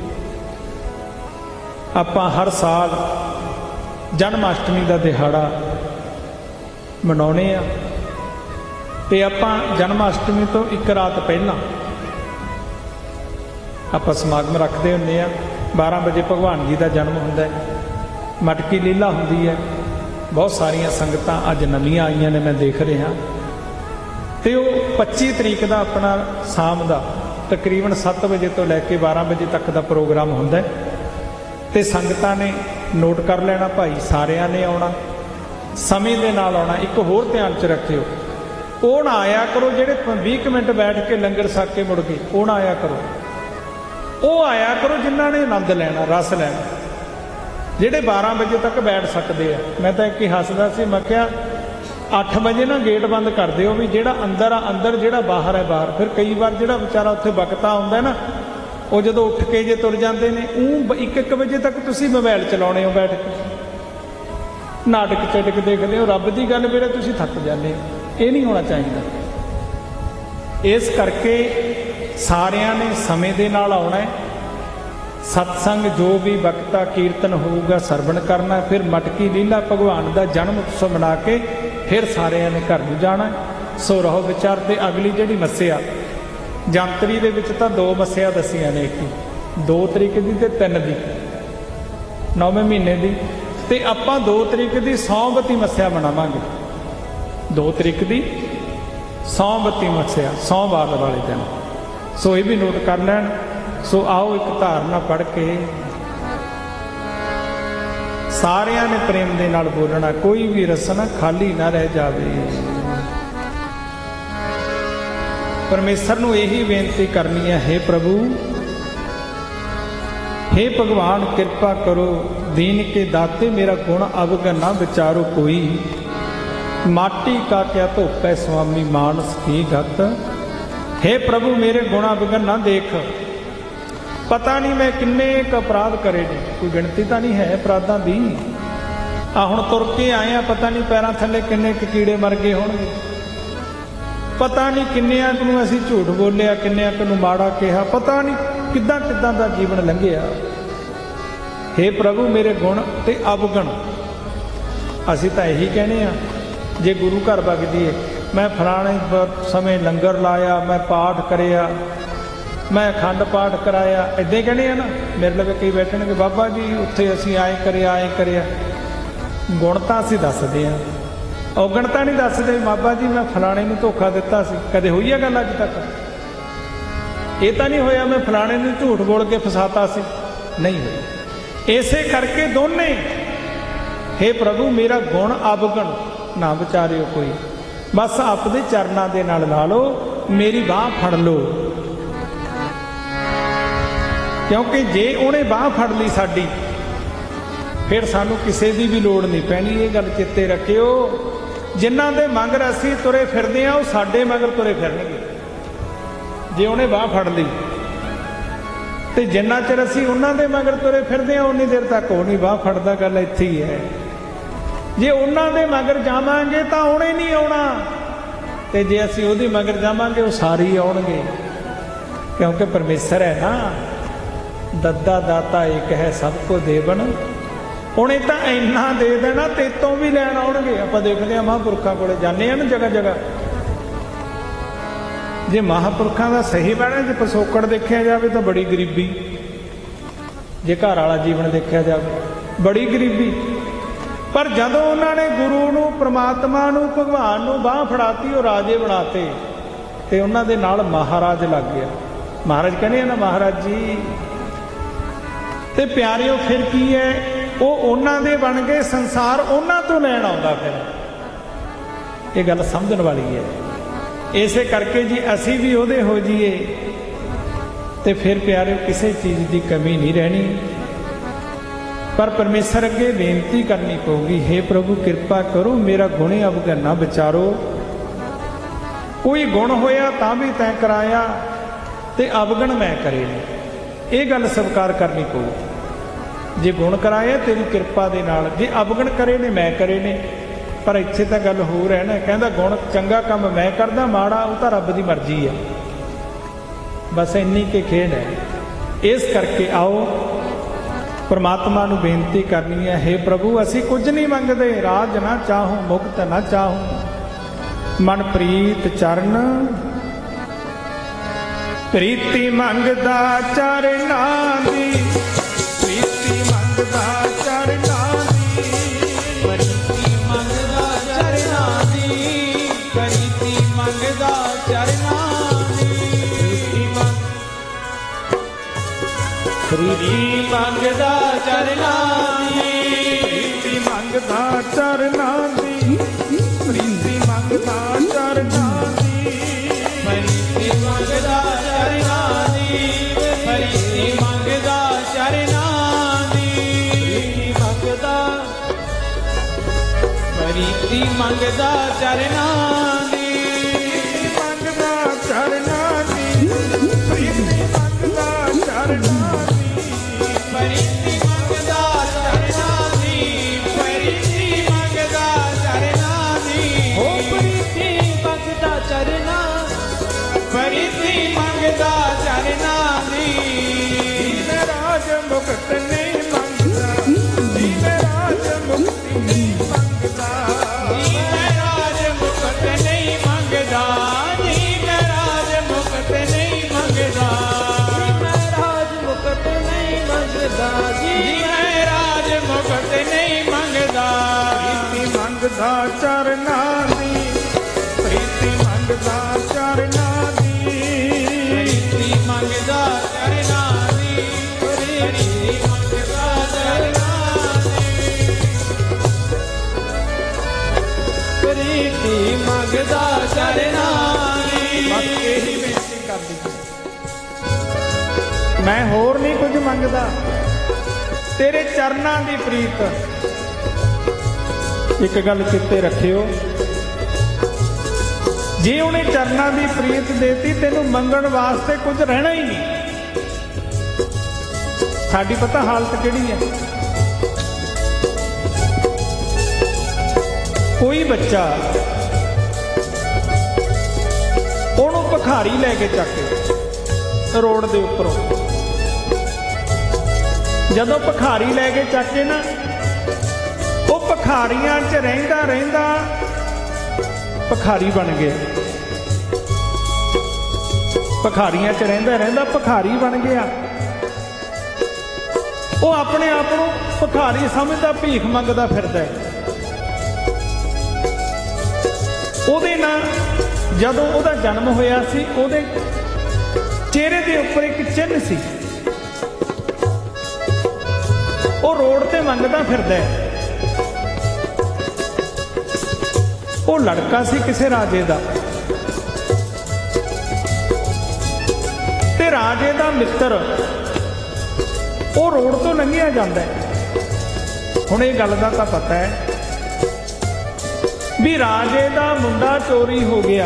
आपां हर साल जन्माष्टमी का दिहाड़ा मनाउने आ, ते आपां जन्माष्टमी तो एक रात पहला आपां समागम रखते हुंदे आ। 12 बजे भगवान जी का जन्म हुंदा है, मटकी लीला होंदी है। बहुत सारिया संगतां अज नवीं आईयां ने, मैं देख रहा। तो 25 तरीक का अपना शाम का तकरीबन 7 बजे तो लैके 12 बजे तक का प्रोग्राम होंदा है। तो संगतां ने नोट कर लेना, भाई सारिया ने आउणा, समय दे नाल आउणा। एक होर ध्यान च रखियो, वो ना आया करो जिहड़े 20 मिनट बैठ के लंगर छक के मुड़ गए, वो ना आया करो। वो आया करो जिन्होंने आनंद लैना, रस लैना, ਜਿਹੜੇ 12 ਵਜੇ ਤੱਕ ਬੈਠ ਸਕਦੇ ਆ। ਮੈਂ ਤਾਂ ਇੱਕ ਹੀ ਹੱਸਦਾ ਸੀ, ਮੈਂ ਕਿਹਾ 8 ਵਜੇ ਨਾ ਗੇਟ ਬੰਦ ਕਰ ਦਿਓ, ਵੀ ਜਿਹੜਾ ਅੰਦਰ ਆ ਅੰਦਰ, ਜਿਹੜਾ ਬਾਹਰ ਹੈ ਬਾਹਰ। ਫਿਰ ਕਈ ਵਾਰ ਜਿਹੜਾ ਵਿਚਾਰਾ ਉੱਥੇ ਵਕਤਾ ਆਉਂਦਾ ਨਾ, ਉਹ ਜਦੋਂ ਉੱਠ ਕੇ ਜੇ ਤੁਰ ਜਾਂਦੇ ਨੇ, ਉਹ 1-1 ਵਜੇ ਤੱਕ ਤੁਸੀਂ ਮੋਬਾਈਲ ਚਲਾਉਣੇ ਹੋ ਬੈਠ ਕੇ, ਨਾਟਕ ਚਟਕ ਦੇਖਦੇ ਹੋ। ਰੱਬ ਦੀ ਗੱਲ ਵੀਰੇ ਤੁਸੀਂ ਥੱਕ ਜਾਂਦੇ ਹੋ। ਇਹ ਨਹੀਂ ਹੋਣਾ ਚਾਹੀਦਾ। ਇਸ ਕਰਕੇ ਸਾਰਿਆਂ ਨੇ ਸਮੇਂ ਦੇ ਨਾਲ ਆਉਣਾ ਹੈ। सत्संग जो भी वक्ता कीर्तन होगा सरवण करना, फिर मटकी लीला भगवान का जन्म उत्सव मना के फिर सारे ने घर में जाना। सो रहो विचार। ते अगली जिहड़ी मस्या जंतरी दे विच तां 2 मस्या दसियां ने, एक 2 तरीक दी ते 3 दी 9वें महीने दी। ते आपां 2 तरीक दी सौंबती मस्या मनावांगे। 2 तरीक दी सौंबती मस्या, सोमवार वाले दिन। सो ये भी नोट कर लैण। सो आओ एक धारना पढ़ के सारिया ने प्रेम दे नाल बोलना, कोई भी रसना खाली ना रह जावे। परमेश्वर नूं यही बेनती करनी है, हे प्रभु, हे भगवान कृपा करो, दीन के दाते मेरा गुण अवगन ना विचारो कोई, माटी का क्या धोपै स्वामी मानस की गत। हे प्रभु मेरे गुण अवगन ना देख, पता नहीं मैं किन्ने क अपराध करे ने, कोई गिणती तो नहीं है अपराधां दी। आ हुण तुर के आए आ, पता नहीं पैरां थल्ले किन्ने कीड़े मर गए होणगे, पता नहीं किन्नियां नूं असीं झूठ बोलिया, किन्नियां नूं माड़ा कहा, पता नहीं किद्दां किद्दां दा जीवन लंघिया। हे प्रभु मेरे गुण ते अवगुण, असीं तां यही कहने आ, जे गुरु घर वग जाइए, मैं फलाने समय लंगर लाया, मैं पाठ करिया, मैं अखंड पाठ कराया, इदां ही कहने आ ना। मेरे लगे कई बैठणगे, बाबा जी उत्थे असीं आए करिया आए करिया। गुण तां असीं दसदे आ, औगण तां नहीं दसदे। बाबा जी मैं फलाणे नूं धोखा दिता सी, कदे होई है गल अज तक? ये तां नहीं होया मैं फलाणे नूं झूठ बोल के फसाता सी, नहीं होया। इसे करके दोने, हे प्रभु मेरा गुण अवगुण ना विचारियो कोई, बस आपदे चरनां दे नाल ला लो, मेरी बाह फड़ लो। क्योंकि जे उन्हें बाह फड़ ली साडी, फिर सानू किसी की भी लोड़ नहीं पैनी। ये गल चेते रखियो, जिन्हां दे मगर असीं तुरे फिरदे आ, वो साडे मगर तुरे फिरनगे जे उन्हें बाह फड़ ली। ते जिन्ना चिर असीं उन्हां दे मगर तुरे फिरदे आ, उन्नी देर तक वो नहीं बाह फड़दा। गल इत्थे ही है। जे उन्हां दे मगर जावांगे तां उन्हें नहीं आउणा, ते जे असीं उहदे मगर जावांगे वो सारे ही आउणगे। क्योंकि परमेसर है ना, दद्दा दाता एक है सबको देवन, उन्हें तो इन्ना दे देना तेतों भी लैन आउणगे। आपां देखदे आ महापुरखां कोले जाने आ ना जगह जगह, जे महापुरखां दा सही बहना, जे पसोकड़ देखिया जाए तो बड़ी गरीबी, जे घर वाला जीवन देखिया जाए बड़ी गरीबी। पर जदों उन्होंने गुरु नूं, परमात्मा नूं, भगवान नूं बाह फड़ाती, वो राजे बनाते, ते उन्हां दे नाल महाराज लग गया। महाराज कहने ना महाराज जी, ते प्यारिओ फिर की है, वो उन्हां दे बन गए, संसार उन्हां तो लैण आउंदा। फिर ये गल समझण वाली है। इसे करके जी असीं भी उहदे हो जाइए, ते फिर प्यारिओ किसी चीज़ की कमी नहीं रहनी। पर परमेश्वर अगे बेनती करनी पऊगी, हे प्रभु कृपा करो, मेरा गुणे अवगुण ना विचारो। कोई गुण होया तां भी तैं कराया, ते अवगुण मैं करे ने, ये गल स्वीकार करनी पऊ। जे गुण कराया तेरी कृपा दे नाल, जे अवगुण करे ने मैं करे ने। पर इत्थे तां गल होर है ना, कहंदा गुण चंगा काम मैं करदा, माड़ा वो तां रब दी मर्जी है। बस इन्नी के खेड है। इस करके आओ परमात्मा नूं बेनती करनी है, हे प्रभु असीं कुछ नहीं मंगदे, राज ना चाहूं, मुक्त ना चाहूं, मन प्रीत चरण प्रीति मंगदा चरनां दी, प्रीति मंगदा चरनां दी, प्रीति मंगदा चरनां दी, प्रीति मंगदा चरनां दी, प्रीति मंगदा चरनां दी, प्रीति मंगदा चरनां दी, प्रीति मंगदा चरनां दी, प्रीति मंगदा चरनां दी, प्रीति मंगदा चरनां दी, प्रीति मंगदा चरनां दी, मंगदा चरनां दी, प्रीति मंगदा चरनां दी, प्रीति मंगदा चरनां दी, प्रीति मंगदा चरनां दी, हो प्रीति मंगदा चरनां, प्रीति मंगदा चरनां दी, मैं राज मुक्त नहीं मंगदा, मैं राज मुक्ति नहीं मंगदा, मैं राज मुक्त नहीं मंगदा, मैं राज मुक्त नहीं मंगदा, मैं राज मुक्त नहीं मंगदा, मैं राज मुक्त नहीं मंगदा, प्रीति मंगदा चरनां दी, प्रीति मंगदा चरनां दी, प्रीति मंगदा चरनां दी, प्रीति मंगदा चरनां दी, प्रीति मंगदा चरनां दी। बस यही बेनती कर दी, मैं होर नहीं कुछ मंगदा, तेरे चरनां दी प्रीत। एक गल चित्ते रखियो, जे उन्हें चरनां दी प्रीत देती, तेनों मंगण वास्ते कुछ रहना ही नहीं। साडी पता हालत किहड़ी है, कोई बच्चा ਉਹਨੂੰ ਭਿਖਾਰੀ ਲੈ ਕੇ ਚੱਕ ਕੇ ਰੋਡ ਦੇ ਉੱਪਰੋਂ, ਜਦੋਂ ਭਿਖਾਰੀ ਲੈ ਕੇ ਚੱਕ ਕੇ ਨਾ ਉਹ ਭਿਖਾਰੀਆਂ 'ਚ ਰਹਿੰਦਾ ਰਹਿੰਦਾ ਭਿਖਾਰੀ ਬਣ ਗਿਆ। ਭਿਖਾਰੀਆਂ 'ਚ ਰਹਿੰਦਾ ਰਹਿੰਦਾ ਭਿਖਾਰੀ ਬਣ ਗਿਆ। ਉਹ ਆਪਣੇ ਆਪ ਨੂੰ ਭਿਖਾਰੀ ਸਮਝਦਾ, ਭੀਖ ਮੰਗਦਾ ਫਿਰਦਾ। ਉਹਦੇ ਨਾਲ ਜਦੋਂ ਉਹਦਾ ਜਨਮ ਹੋਇਆ ਸੀ, ਉਹਦੇ ਚਿਹਰੇ ਦੇ ਉੱਪਰ ਇੱਕ ਚਿੰਨ੍ਹ ਸੀ। ਉਹ ਰੋਡ ਤੇ ਮੰਗਦਾ ਫਿਰਦਾ। ਉਹ ਲੜਕਾ ਸੀ ਕਿਸੇ ਰਾਜੇ ਦਾ, ਤੇ ਰਾਜੇ ਦਾ ਮਿੱਤਰ ਉਹ ਰੋਡ ਤੋਂ ਲੰਘਿਆ ਜਾਂਦਾ। ਹੁਣ ਇਹ ਗੱਲ ਦਾ ਤਾਂ ਪਤਾ ਹੈ ਵੀ ਰਾਜੇ ਦਾ ਮੁੰਡਾ ਚੋਰੀ ਹੋ ਗਿਆ।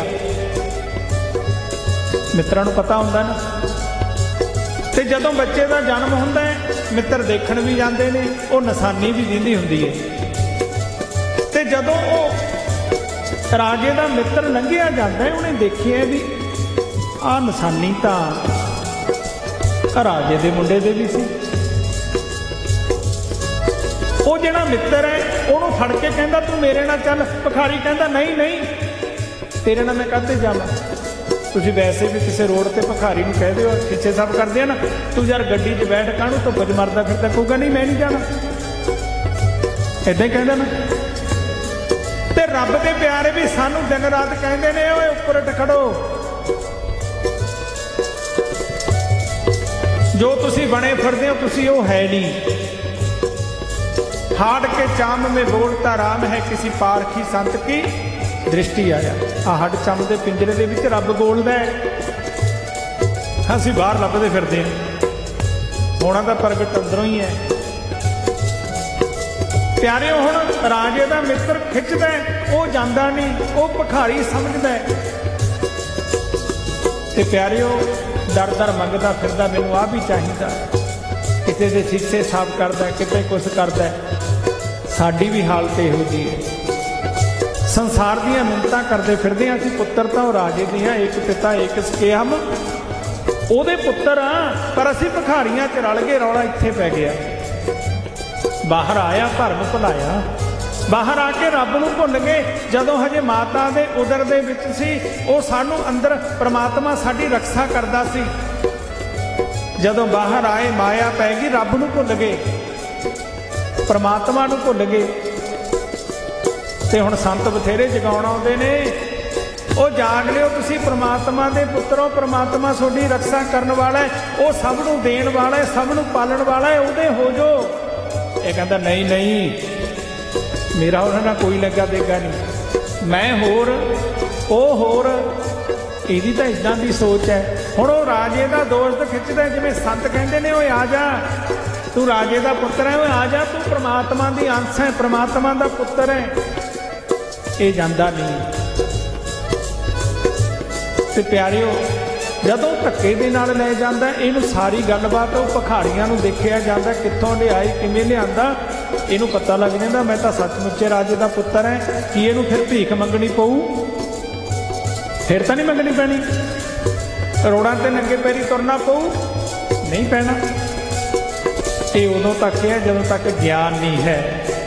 ਮਿੱਤਰਾਂ ਨੂੰ ਪਤਾ ਹੁੰਦਾ ਨਾ, ਤੇ ਜਦੋਂ ਬੱਚੇ ਦਾ ਜਨਮ ਹੁੰਦਾ ਮਿੱਤਰ ਦੇਖਣ ਵੀ ਜਾਂਦੇ ਨੇ, ਉਹ ਨਿਸ਼ਾਨੀ ਵੀ ਦਿੰਦੀ ਹੁੰਦੀ ਹੈ। ਤੇ ਜਦੋਂ ਉਹ ਰਾਜੇ ਦਾ ਮਿੱਤਰ ਲੰਘਿਆ ਜਾਂਦਾ, ਉਹਨੇ ਦੇਖਿਆ ਵੀ ਆਹ ਨਿਸ਼ਾਨੀ ਤਾਂ ਰਾਜੇ ਦੇ ਮੁੰਡੇ ਦੇ ਵੀ ਸੀ। ਉਹ ਜਿਹੜਾ ਮਿੱਤਰ ਹੈ ਉਹਨੂੰ ਫੜ ਕੇ ਕਹਿੰਦਾ ਤੂੰ ਮੇਰੇ ਨਾਲ ਚੱਲ। ਭਿਖਾਰੀ ਕਹਿੰਦਾ ਨਹੀਂ ਨਹੀਂ, ਤੇਰੇ ਨਾਲ ਮੈਂ ਕਾਹਤੇ ਜਾਵਾਂ। ਤੁਸੀਂ ਵੈਸੇ ਵੀ ਕਿਸੇ ਰੋਡ ਤੇ ਭਿਖਾਰੀ ਨੂੰ ਕਹਿ ਦਿਓ, ਪਿੱਛੇ ਸਭ ਕਰਦੇ ਆ ਨਾ, ਤੂੰ ਯਾਰ ਗੱਡੀ 'ਚ ਬੈਠ, ਕਾਹਨੂੰ ਧੁੱਪ 'ਚ ਮਰਦਾ ਫਿਰਦਾ, ਕਹੂਗਾ ਨਹੀਂ ਮੈਂ ਨਹੀਂ ਜਾਣਾ, ਏਦਾਂ ਹੀ ਕਹਿੰਦਾ ਨਾ। ਤੇ ਰੱਬ ਦੇ ਪਿਆਰੇ ਵੀ ਸਾਨੂੰ ਦਿਨ ਰਾਤ ਕਹਿੰਦੇ ਨੇ ਓਏ ਉੱਪਰ ਉੱਠ ਖੜੋ, ਜੋ ਤੁਸੀਂ ਬਣੇ ਫਿਰਦੇ ਹੋ ਤੁਸੀਂ ਉਹ ਹੈ ਨਹੀਂ। हाड़ के चाम में बोलता राम है, किसी पारखी संत की दृष्टि आया। हड़ चम के पिंजरे के विच रब बोलदा है, असीं बाहर लभदे फिरदे हां, होना तो प्रगट अंदरों ही है। प्यारे हुण राजे का मित्र खिंचदा है, वो जांदा नहीं, वो भिखारी समझदा है। ते प्यारे दर दर मंगदा फिरदा, मैनूं आ भी चाहिदा, किसी दे शीशे साफ करदा, किते कुछ करदा। साडी भी हालत इहो जी है, संसार दीयां मिन्नतां करदे फिरदे हां। असीं पुत्तर तां राजे दे हां, एक पिता एक सके हम ओहदे पुत्तर हां, पर असीं भिखारियां च रल गए, रौला इत्थे पै गया। बाहर आया धर्म भुलाया, बाहर आके रब नूं भुल गए। जदों हजे माता दे उदर दे विच सी, ਉਹ सानूं अंदर परमात्मा साडी रक्षा करदा सी। जदों बाहर आए माया पै गई, रब नूं भुल गए, परमात्मा नूं भुल गए। ते हुण संत बथेरे जगाउण आउंदे ने, ਉਹ ਜਾਗ ਲਿਓ ਤੁਸੀਂ परमात्मा दे पुत्रों, परमात्मा ਤੁਹਾਡੀ रक्षा करन वाला है, ਉਹ सब नूं देण वाला है, सब नूं पालण वाला है, ਉਹਦੇ हो जो। ਇਹ ਕਹਿੰਦਾ ਨਹੀਂ नहीं, मेरा ਉਹਨਾਂ ਨਾਲ कोई ਲੱਗਾ ਦੇਗਾ नहीं, मैं होर ਉਹ होर। ਇਹਦੀ ਤਾਂ इदां दी सोच है। ਹੁਣ ਉਹ ਰਾਜੇ ਦਾ ਦੋਸਤ ਖਿੱਚਦਾ, ਜਿਵੇਂ संत ਕਹਿੰਦੇ ने ਓਏ आ जा, तू राजे का पुत्र है, आ जा, तू परमात्मा की अंश है, परमात्मा का पुत्र है। ये जाता नहीं। ते प्यारिओ जदों धक्के दे नाल लै जांदा, इहनूं सारी गलबात वो भिखारियां नूं देखिया जांदा, कित्थों लिआई किवें लिआंदा, इहनूं पता लग जांदा मैं तां सचमुच्चे राजे का पुत्र है। कि इहनूं फिर भीख मंगनी पऊ? फिर तां नहीं मंगनी पैनी, रोड़ां ते नंगे पैरी तुरना पऊ? नहीं पैना। ये उदों तक है जदों तक ज्ञान नहीं है।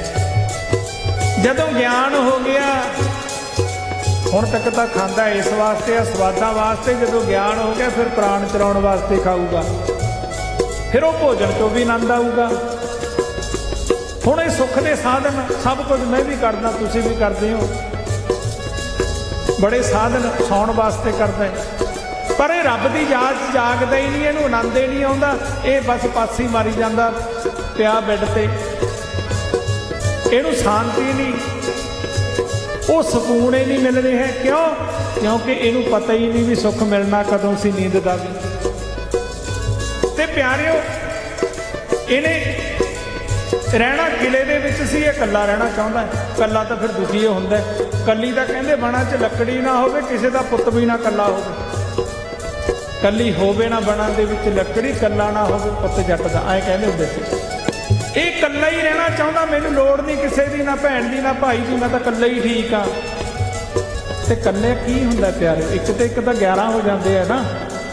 जदों ज्ञान हो गया, हुण तक तो खांदा इस वास्ते, स्वादां वास्ते, जदों ज्ञान हो गया फिर प्राण चराउण वास्ते खाऊगा, फिर वो भोजन चों भी आनंद आऊगा। हुण ये सुख के साधन सब कुछ मैं भी करदा, तुसीं भी करदे हो, बड़े साधन सौण वास्ते करदा है, पर ये रब की याद जागदा ही नहीं, इहनूं आनंद ही नहीं आउंदा। ये बस पासी मारी जांदा पिया बैड ते, इहनूं शांति नहीं, वो सकून ही नहीं मिल रहा है। क्यों? क्योंकि इहनूं पता ही नहीं भी सुख मिलना कदों सी, नींद दा भी। ते प्यारिओ इहने रहना किले दे विच सी, ये कल्ला रहना चाहुंदा है। कल्ला तो फिर दुखी हुंदा है, कल्ली तां कहंदे बणा च लकड़ी ना होवे, किसी दा पुੱਤ भी ना कल्ला होवे। कल्ली होवे ना बणा दे विच लकड़ी, कल्ला ना होवे पुੱਤ जट दा, ऐ कहंदे हुंदे सी। ये कल्ला ही रहना चाहता, मैनू लोड़ नहीं किसी की, ना भैन की ना भाई की, मैं तो कल्ला ही ठीक हाँ। तो कल्ले की हुंदा प्यारे, एक तो 11 हो जाते हैं ना।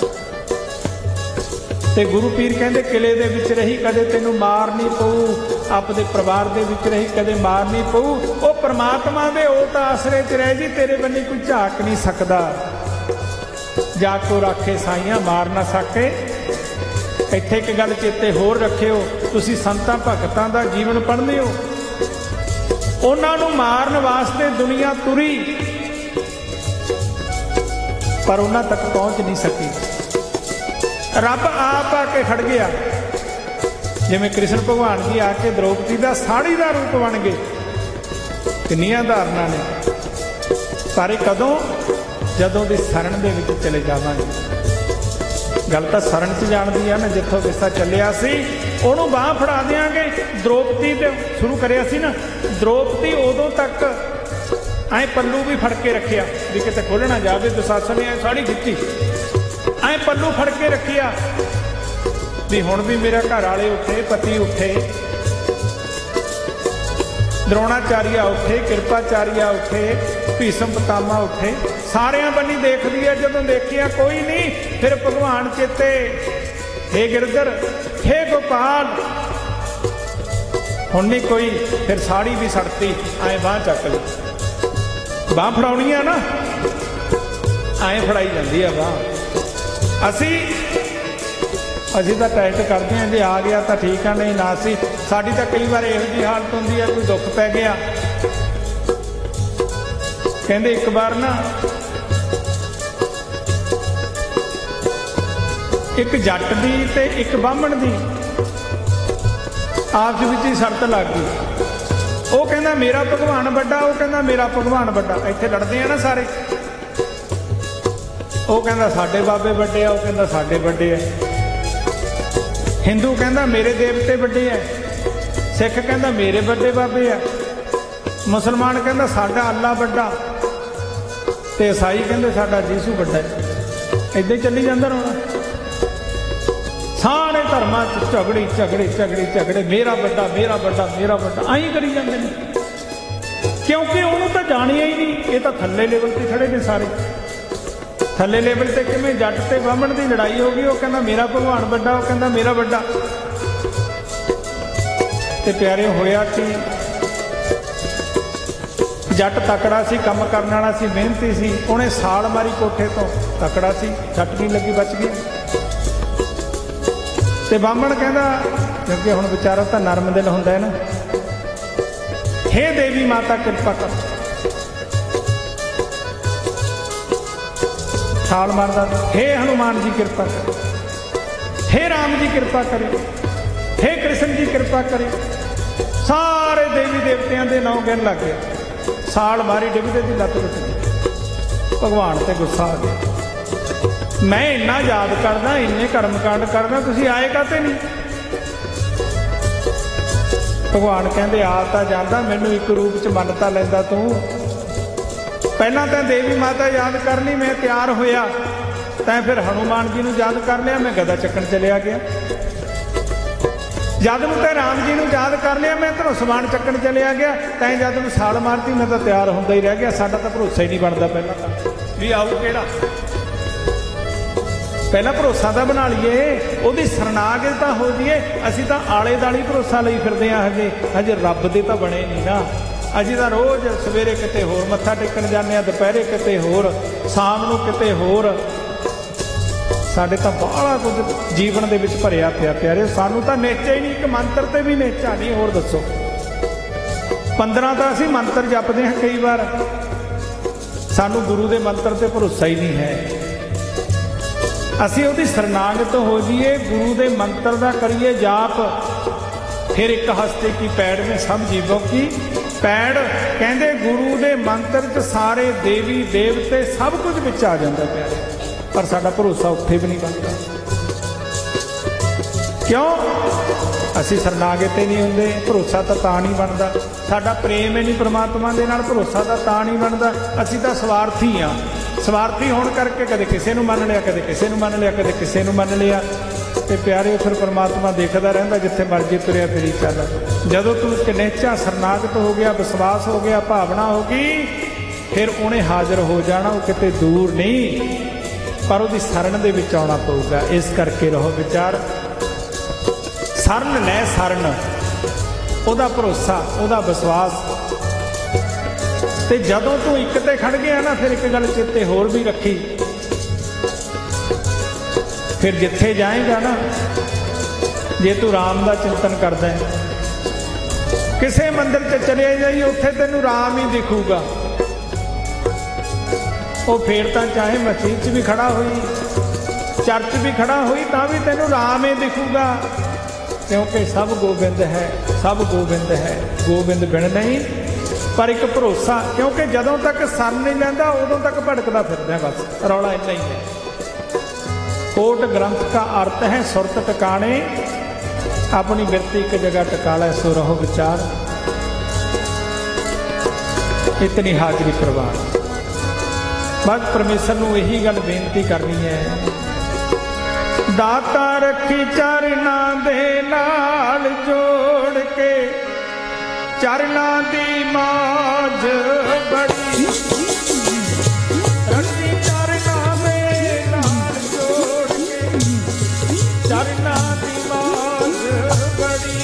तो गुरु पीर कहते किले दे विच रही कदे तेनू मार नहीं पऊ, अपने परिवार दे विच रही कदे मार नहीं पऊ, वो परमात्मा दे ओट आसरे च रह जी, तेरे बन्नी कोई झाक नहीं सकता। जाको राखे साइयां मार ना सके। इत्थे एक गल चेते होर रखियो, तुसी संतां भगतां दा जीवन पढ़दे हो, उन्हां नूं मारन वास्ते दुनिया तुरी पर उन्हां तक पहुंच नहीं सकी। रब आप आके खड़ गया, जिवें कृष्ण भगवान जी आके द्रौपदी का साड़ी का रूप बन गए। किन्नियां धारना ने, पर कदों जदों दी शरण दे विच चले जावांगे। गल तां शरण च जाण दी है ना, जिथों किस्सा चलिया सी उहनूं बांह फड़ा देंगे। द्रौपदी ते शुरू करिया सी ना, द्रौपदी उदों तक ऐ पल्लू भी फड़ के रखिया भी किते खुल ना जावे। दुशासन ने साड़ी खिच्ची, ऐ पल्लू फड़ के रखिया भी हुण भी मेरा घर वाले उठे, पति उठे, द्रोणाचार्य उठे, कृपाचार्य उठे, भीष्म पितामह उठे, सारियां बन्नी देख लिया। जदों देखिया कोई नहीं, फिर भगवान चेते, हे गिरधर, हे गोपाल, हुण नहीं कोई, फिर साड़ी भी सड़ती, ऐ बांह चक ली। बांह फड़ाउणी है ना, ऐ फड़ाई जाती है बांह। असी तो टेस्ट करते हैं, जे आ गया तो ठीक है, नहीं ना सी। साड़ी तो कई बार इहो जी हालत होंदी है, कोई दुख पै गया। कहते एक बार ना एक जट दी ते एक बामण दी आपस विच ही शर्त लग गई। वो कहना मेरा भगवान बड़ा, वो कहना मेरा भगवान बड़ा। इत्थे लड़दे हैं ना सारे। वो कहता साडे बाबे बड़े आ, वो कहता साडे बड़े आ। हिंदू कहता मेरे देवते बड़े है, सिख कहता मेरे बड़े बाबे आ, मुसलमान कहता साडा अल्लाह बड़ा, ते ईसाई कहते साडा जीसू बड़ा है। इदां ही चली जांदा रहना। सारे धर्मां च झगड़े झगड़े झगड़े झगड़े, मेरा बड़ा मेरा बड़ा मेरा बड़ा, आई करी जांदे ने। क्योंकि उन्होंने तो जानिया ही नहीं, ये तो थल्ले लेवल पर खड़े ने सारे। थल्ले लेवल से किवें जट ते बामण की लड़ाई हो गई। वो कहना मेरा भगवान बड़ा, वो कहना मेरा बड़ा। ते प्यारे होया कि जट तकड़ा सी, काम करने वाला सी, मेहनती सी, उन्हें साल मारी कोठे तो, तकड़ा सी, सट नहीं लगी, बच गया। ते बामण कहता, क्योंकि हुण बेचारा तो नरम दिल हुंदा है ना, हे देवी माता कृपा कर। छाल मारदा, हे हनुमान जी कृपा करे, हे राम जी कृपा करे, हे कृष्ण जी कृपा करे। सारे देवी देवतियां दे नाम गिन लग गए। साल मारी, डिगदे दी लत्त टुट गई। भगवान ते गुस्सा आ गया, मैं इन्ना याद करदा, इन्ने कर्मकांड करदा, तुसीं आए काते नहीं। भगवान कहंदे आ तां जांदा, मैनूं एक रूप च मन तां लैंदा तूं। पहला तो देवी माता याद कर ली, मैं तैयार होया, तैं फिर हनुमान जी नूं याद कर लिया, मैं गदा चक्कण चलिया गया। जद नूं तैं राम जी नूं याद कर लिया, मैं धनुष्मान चक्कण चलिया गया। तैं जद नूं साल मारती, मैं तो तैयार होंदा ही रह गया। साडा तो भरोसा ही नहीं बनता पहला तो भी आऊ किहड़ा। पहला भरोसा तो बना लीए, उहदी शरणागत हो जाइए। असीं तां आले दाली भरोसा लई फिरदे हां, हजे रब दे तां बणे नहीं ना। असीं तां रोज़ सवेरे किते होर मत्था टेकण जाने, दुपहरे किते होर, शाम नूं किते होर। साडे तां बाहला कुछ जीवन दे विच भरिया पिया प्यारे। सानूं तां नेचा ही नहीं, एक मंत्र ते भी नेचा नहीं। होर दसो, 15 तां असीं मंत्र जपदे हां, कई बार सानूं गुरु दे मंत्र ते भरोसा ही नहीं है। असीं उहदी शरणागत हो जाइए, गुरु दे मंत्र दा करिए जाप। फिर एक हस्ते की पैड़ में सब जीवों की पैड़। कहते गुरु दे मंत्र च सारे देवी देवते सब कुछ विच आ जाता प्यारे, पर साडा भरोसा उत्थे भी नहीं बनता। क्यों? असीं शरणागत ही नहीं हुंदे। भरोसा तां नहीं बनता, साडा प्रेम ही नहीं परमात्मा दे नाल, भरोसा तां नहीं बनता। असीं तां स्वार्थी हाँ। स्वार्थी होने करके कदे किसी नूं मन लिया, कदे किसी नूं मन लिया, कदे किसी नूं मन लिया। ਤੇ ਪਿਆਰਿਓ ਫਿਰ ਪਰਮਾਤਮਾ ਦੇਖਦਾ ਰਹਿੰਦਾ, ਜਿੱਥੇ ਮਰਜੀ ਤੁਰਿਆ ਫਿਰੀ ਚੱਲ। ਜਦੋਂ ਤੂੰ ਕਨੇਚਾ ਸਰਨਾਗਤ ਹੋ ਗਿਆ, ਵਿਸ਼ਵਾਸ ਹੋ ਗਿਆ, ਭਾਵਨਾ ਹੋ ਗਈ, ਫਿਰ ਉਹਨੇ ਹਾਜ਼ਰ ਹੋ ਜਾਣਾ। ਉਹ ਕਿਤੇ ਦੂਰ ਨਹੀਂ, ਪਰ ਉਹਦੀ ਸ਼ਰਨ ਦੇ ਵਿੱਚ ਆਉਣਾ ਪਊਗਾ। ਇਸ ਕਰਕੇ ਰਹੋ ਵਿਚਾਰ, ਸ਼ਰਨ ਲੈ ਸ਼ਰਨ, ਉਹਦਾ ਭਰੋਸਾ, ਉਹਦਾ ਵਿਸ਼ਵਾਸ। ਤੇ ਜਦੋਂ ਤੂੰ ਇੱਕ ਤੇ ਖੜ ਗਿਆ ਨਾ, ਫਿਰ ਇੱਕ ਗੱਲ ਚੇਤੇ ਹੋਰ ਵੀ ਰੱਖੀ, ਫਿਰ ਜਿੱਥੇ ਜਾਏਗਾ ਨਾ, ਜੇ ਤੂੰ ਰਾਮ ਦਾ ਚਿੰਤਨ ਕਰਦਾ ਹੈ, ਕਿਸੇ ਮੰਦਿਰ 'ਚ ਚਲੇ ਜਾਈ, ਉੱਥੇ ਤੈਨੂੰ ਰਾਮ ਹੀ ਦਿਖੂਗਾ। ਉਹ ਫੇਰ ਤਾਂ ਚਾਹੇ ਮਸਜਿਦ 'ਚ ਵੀ ਖੜਾ ਹੋਈ, ਚਰਚ ਵੀ ਖੜਾ ਹੋਈ, ਤਾਂ ਵੀ ਤੈਨੂੰ ਰਾਮ ਹੀ ਦਿਖੂਗਾ, ਕਿਉਂਕਿ ਸਭ ਗੋਬਿੰਦ ਹੈ, ਸਭ ਗੋਬਿੰਦ ਹੈ, ਗੋਬਿੰਦ ਬਿਨ ਨਹੀਂ। ਪਰ ਇੱਕ ਭਰੋਸਾ, ਕਿਉਂਕਿ ਜਦੋਂ ਤੱਕ ਸਰਨ ਨਹੀਂ ਲੈਂਦਾ ਉਦੋਂ ਤੱਕ ਭਟਕਦਾ ਫਿਰਦਾ, ਬਸ ਰੌਲਾ ਇੰਨਾ ਹੀ ਹੈ। कोट ग्रंथ का अर्थ है सुरत टिकाने, अपनी बिरती एक जगह टिका लै, सो रहो विचार। इतनी हाजरी प्रवान, बस परमेश्वर नूं यही गल बेनती करनी है, दाता रखी चरना दे नाल जोड़ के, चरना दी मौज बड़ी, चरना दी मौज बड़ी,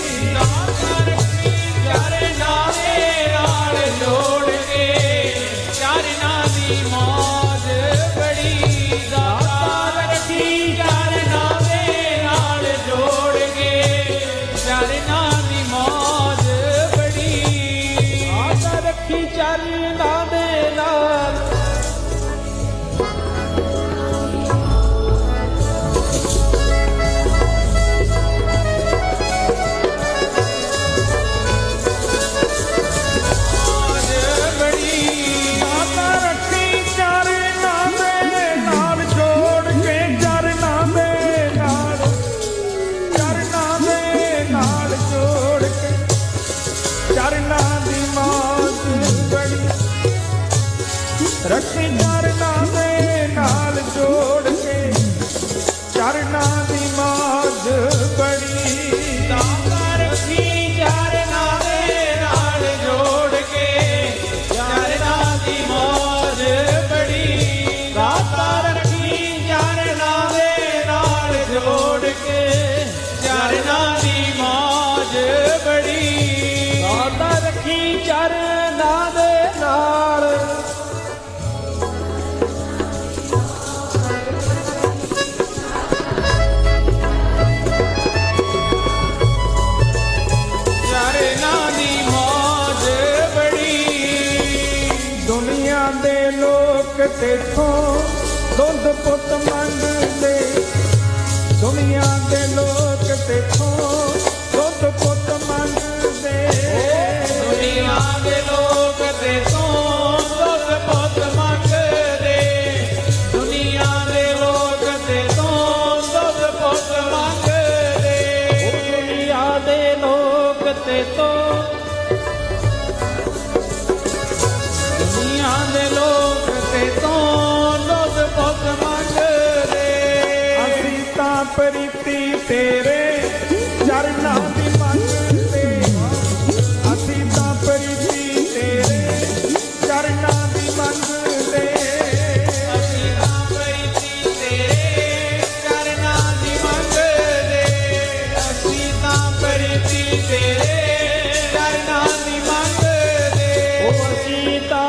चरना दे नाल जोड़ के, चरना दी मौज बड़ी, दाता रखी चरना दे नाल जोड़ के, चरना दी मौज बड़ी, दाता रखी चरना दे नाल। रखी चरना दे नाल जोड़ के, चरना दी मौज बड़ी, दाता रखी चरना दे नाल जोड़ के, चरना दी मौज बड़ी, दाता रखी चरना दे नाल जोड़ के, चरना दी मौज बड़ी, दाता रखी चरना दे नाल। तेथों दुध पुत मंगदे, दुनिया दे लोग तेथों दुध पुत मंगदे, दुनिया दे लोग तेथों दुध पुत मंगदे, दुनिया दे लोग तेथों दुध पुत मंगदे, दुनिया दे लोग तेथों, दुनिया दे लोग प्रीति तेरे चरना दी मंगदे, असी तां प्रीति तेरे चरना दी मंगदे, असी तां प्रीति तेरे चरना दी मंगदे, असी तां प्रीति तेरे चरना दी मंगदे, ओ असी तां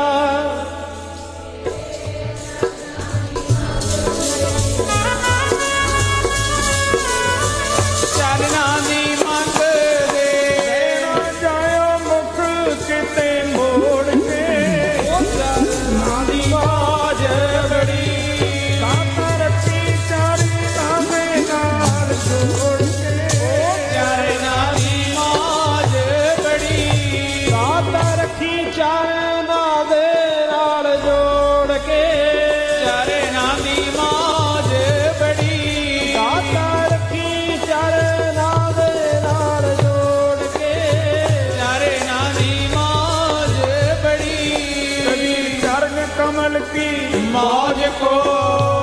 मौज को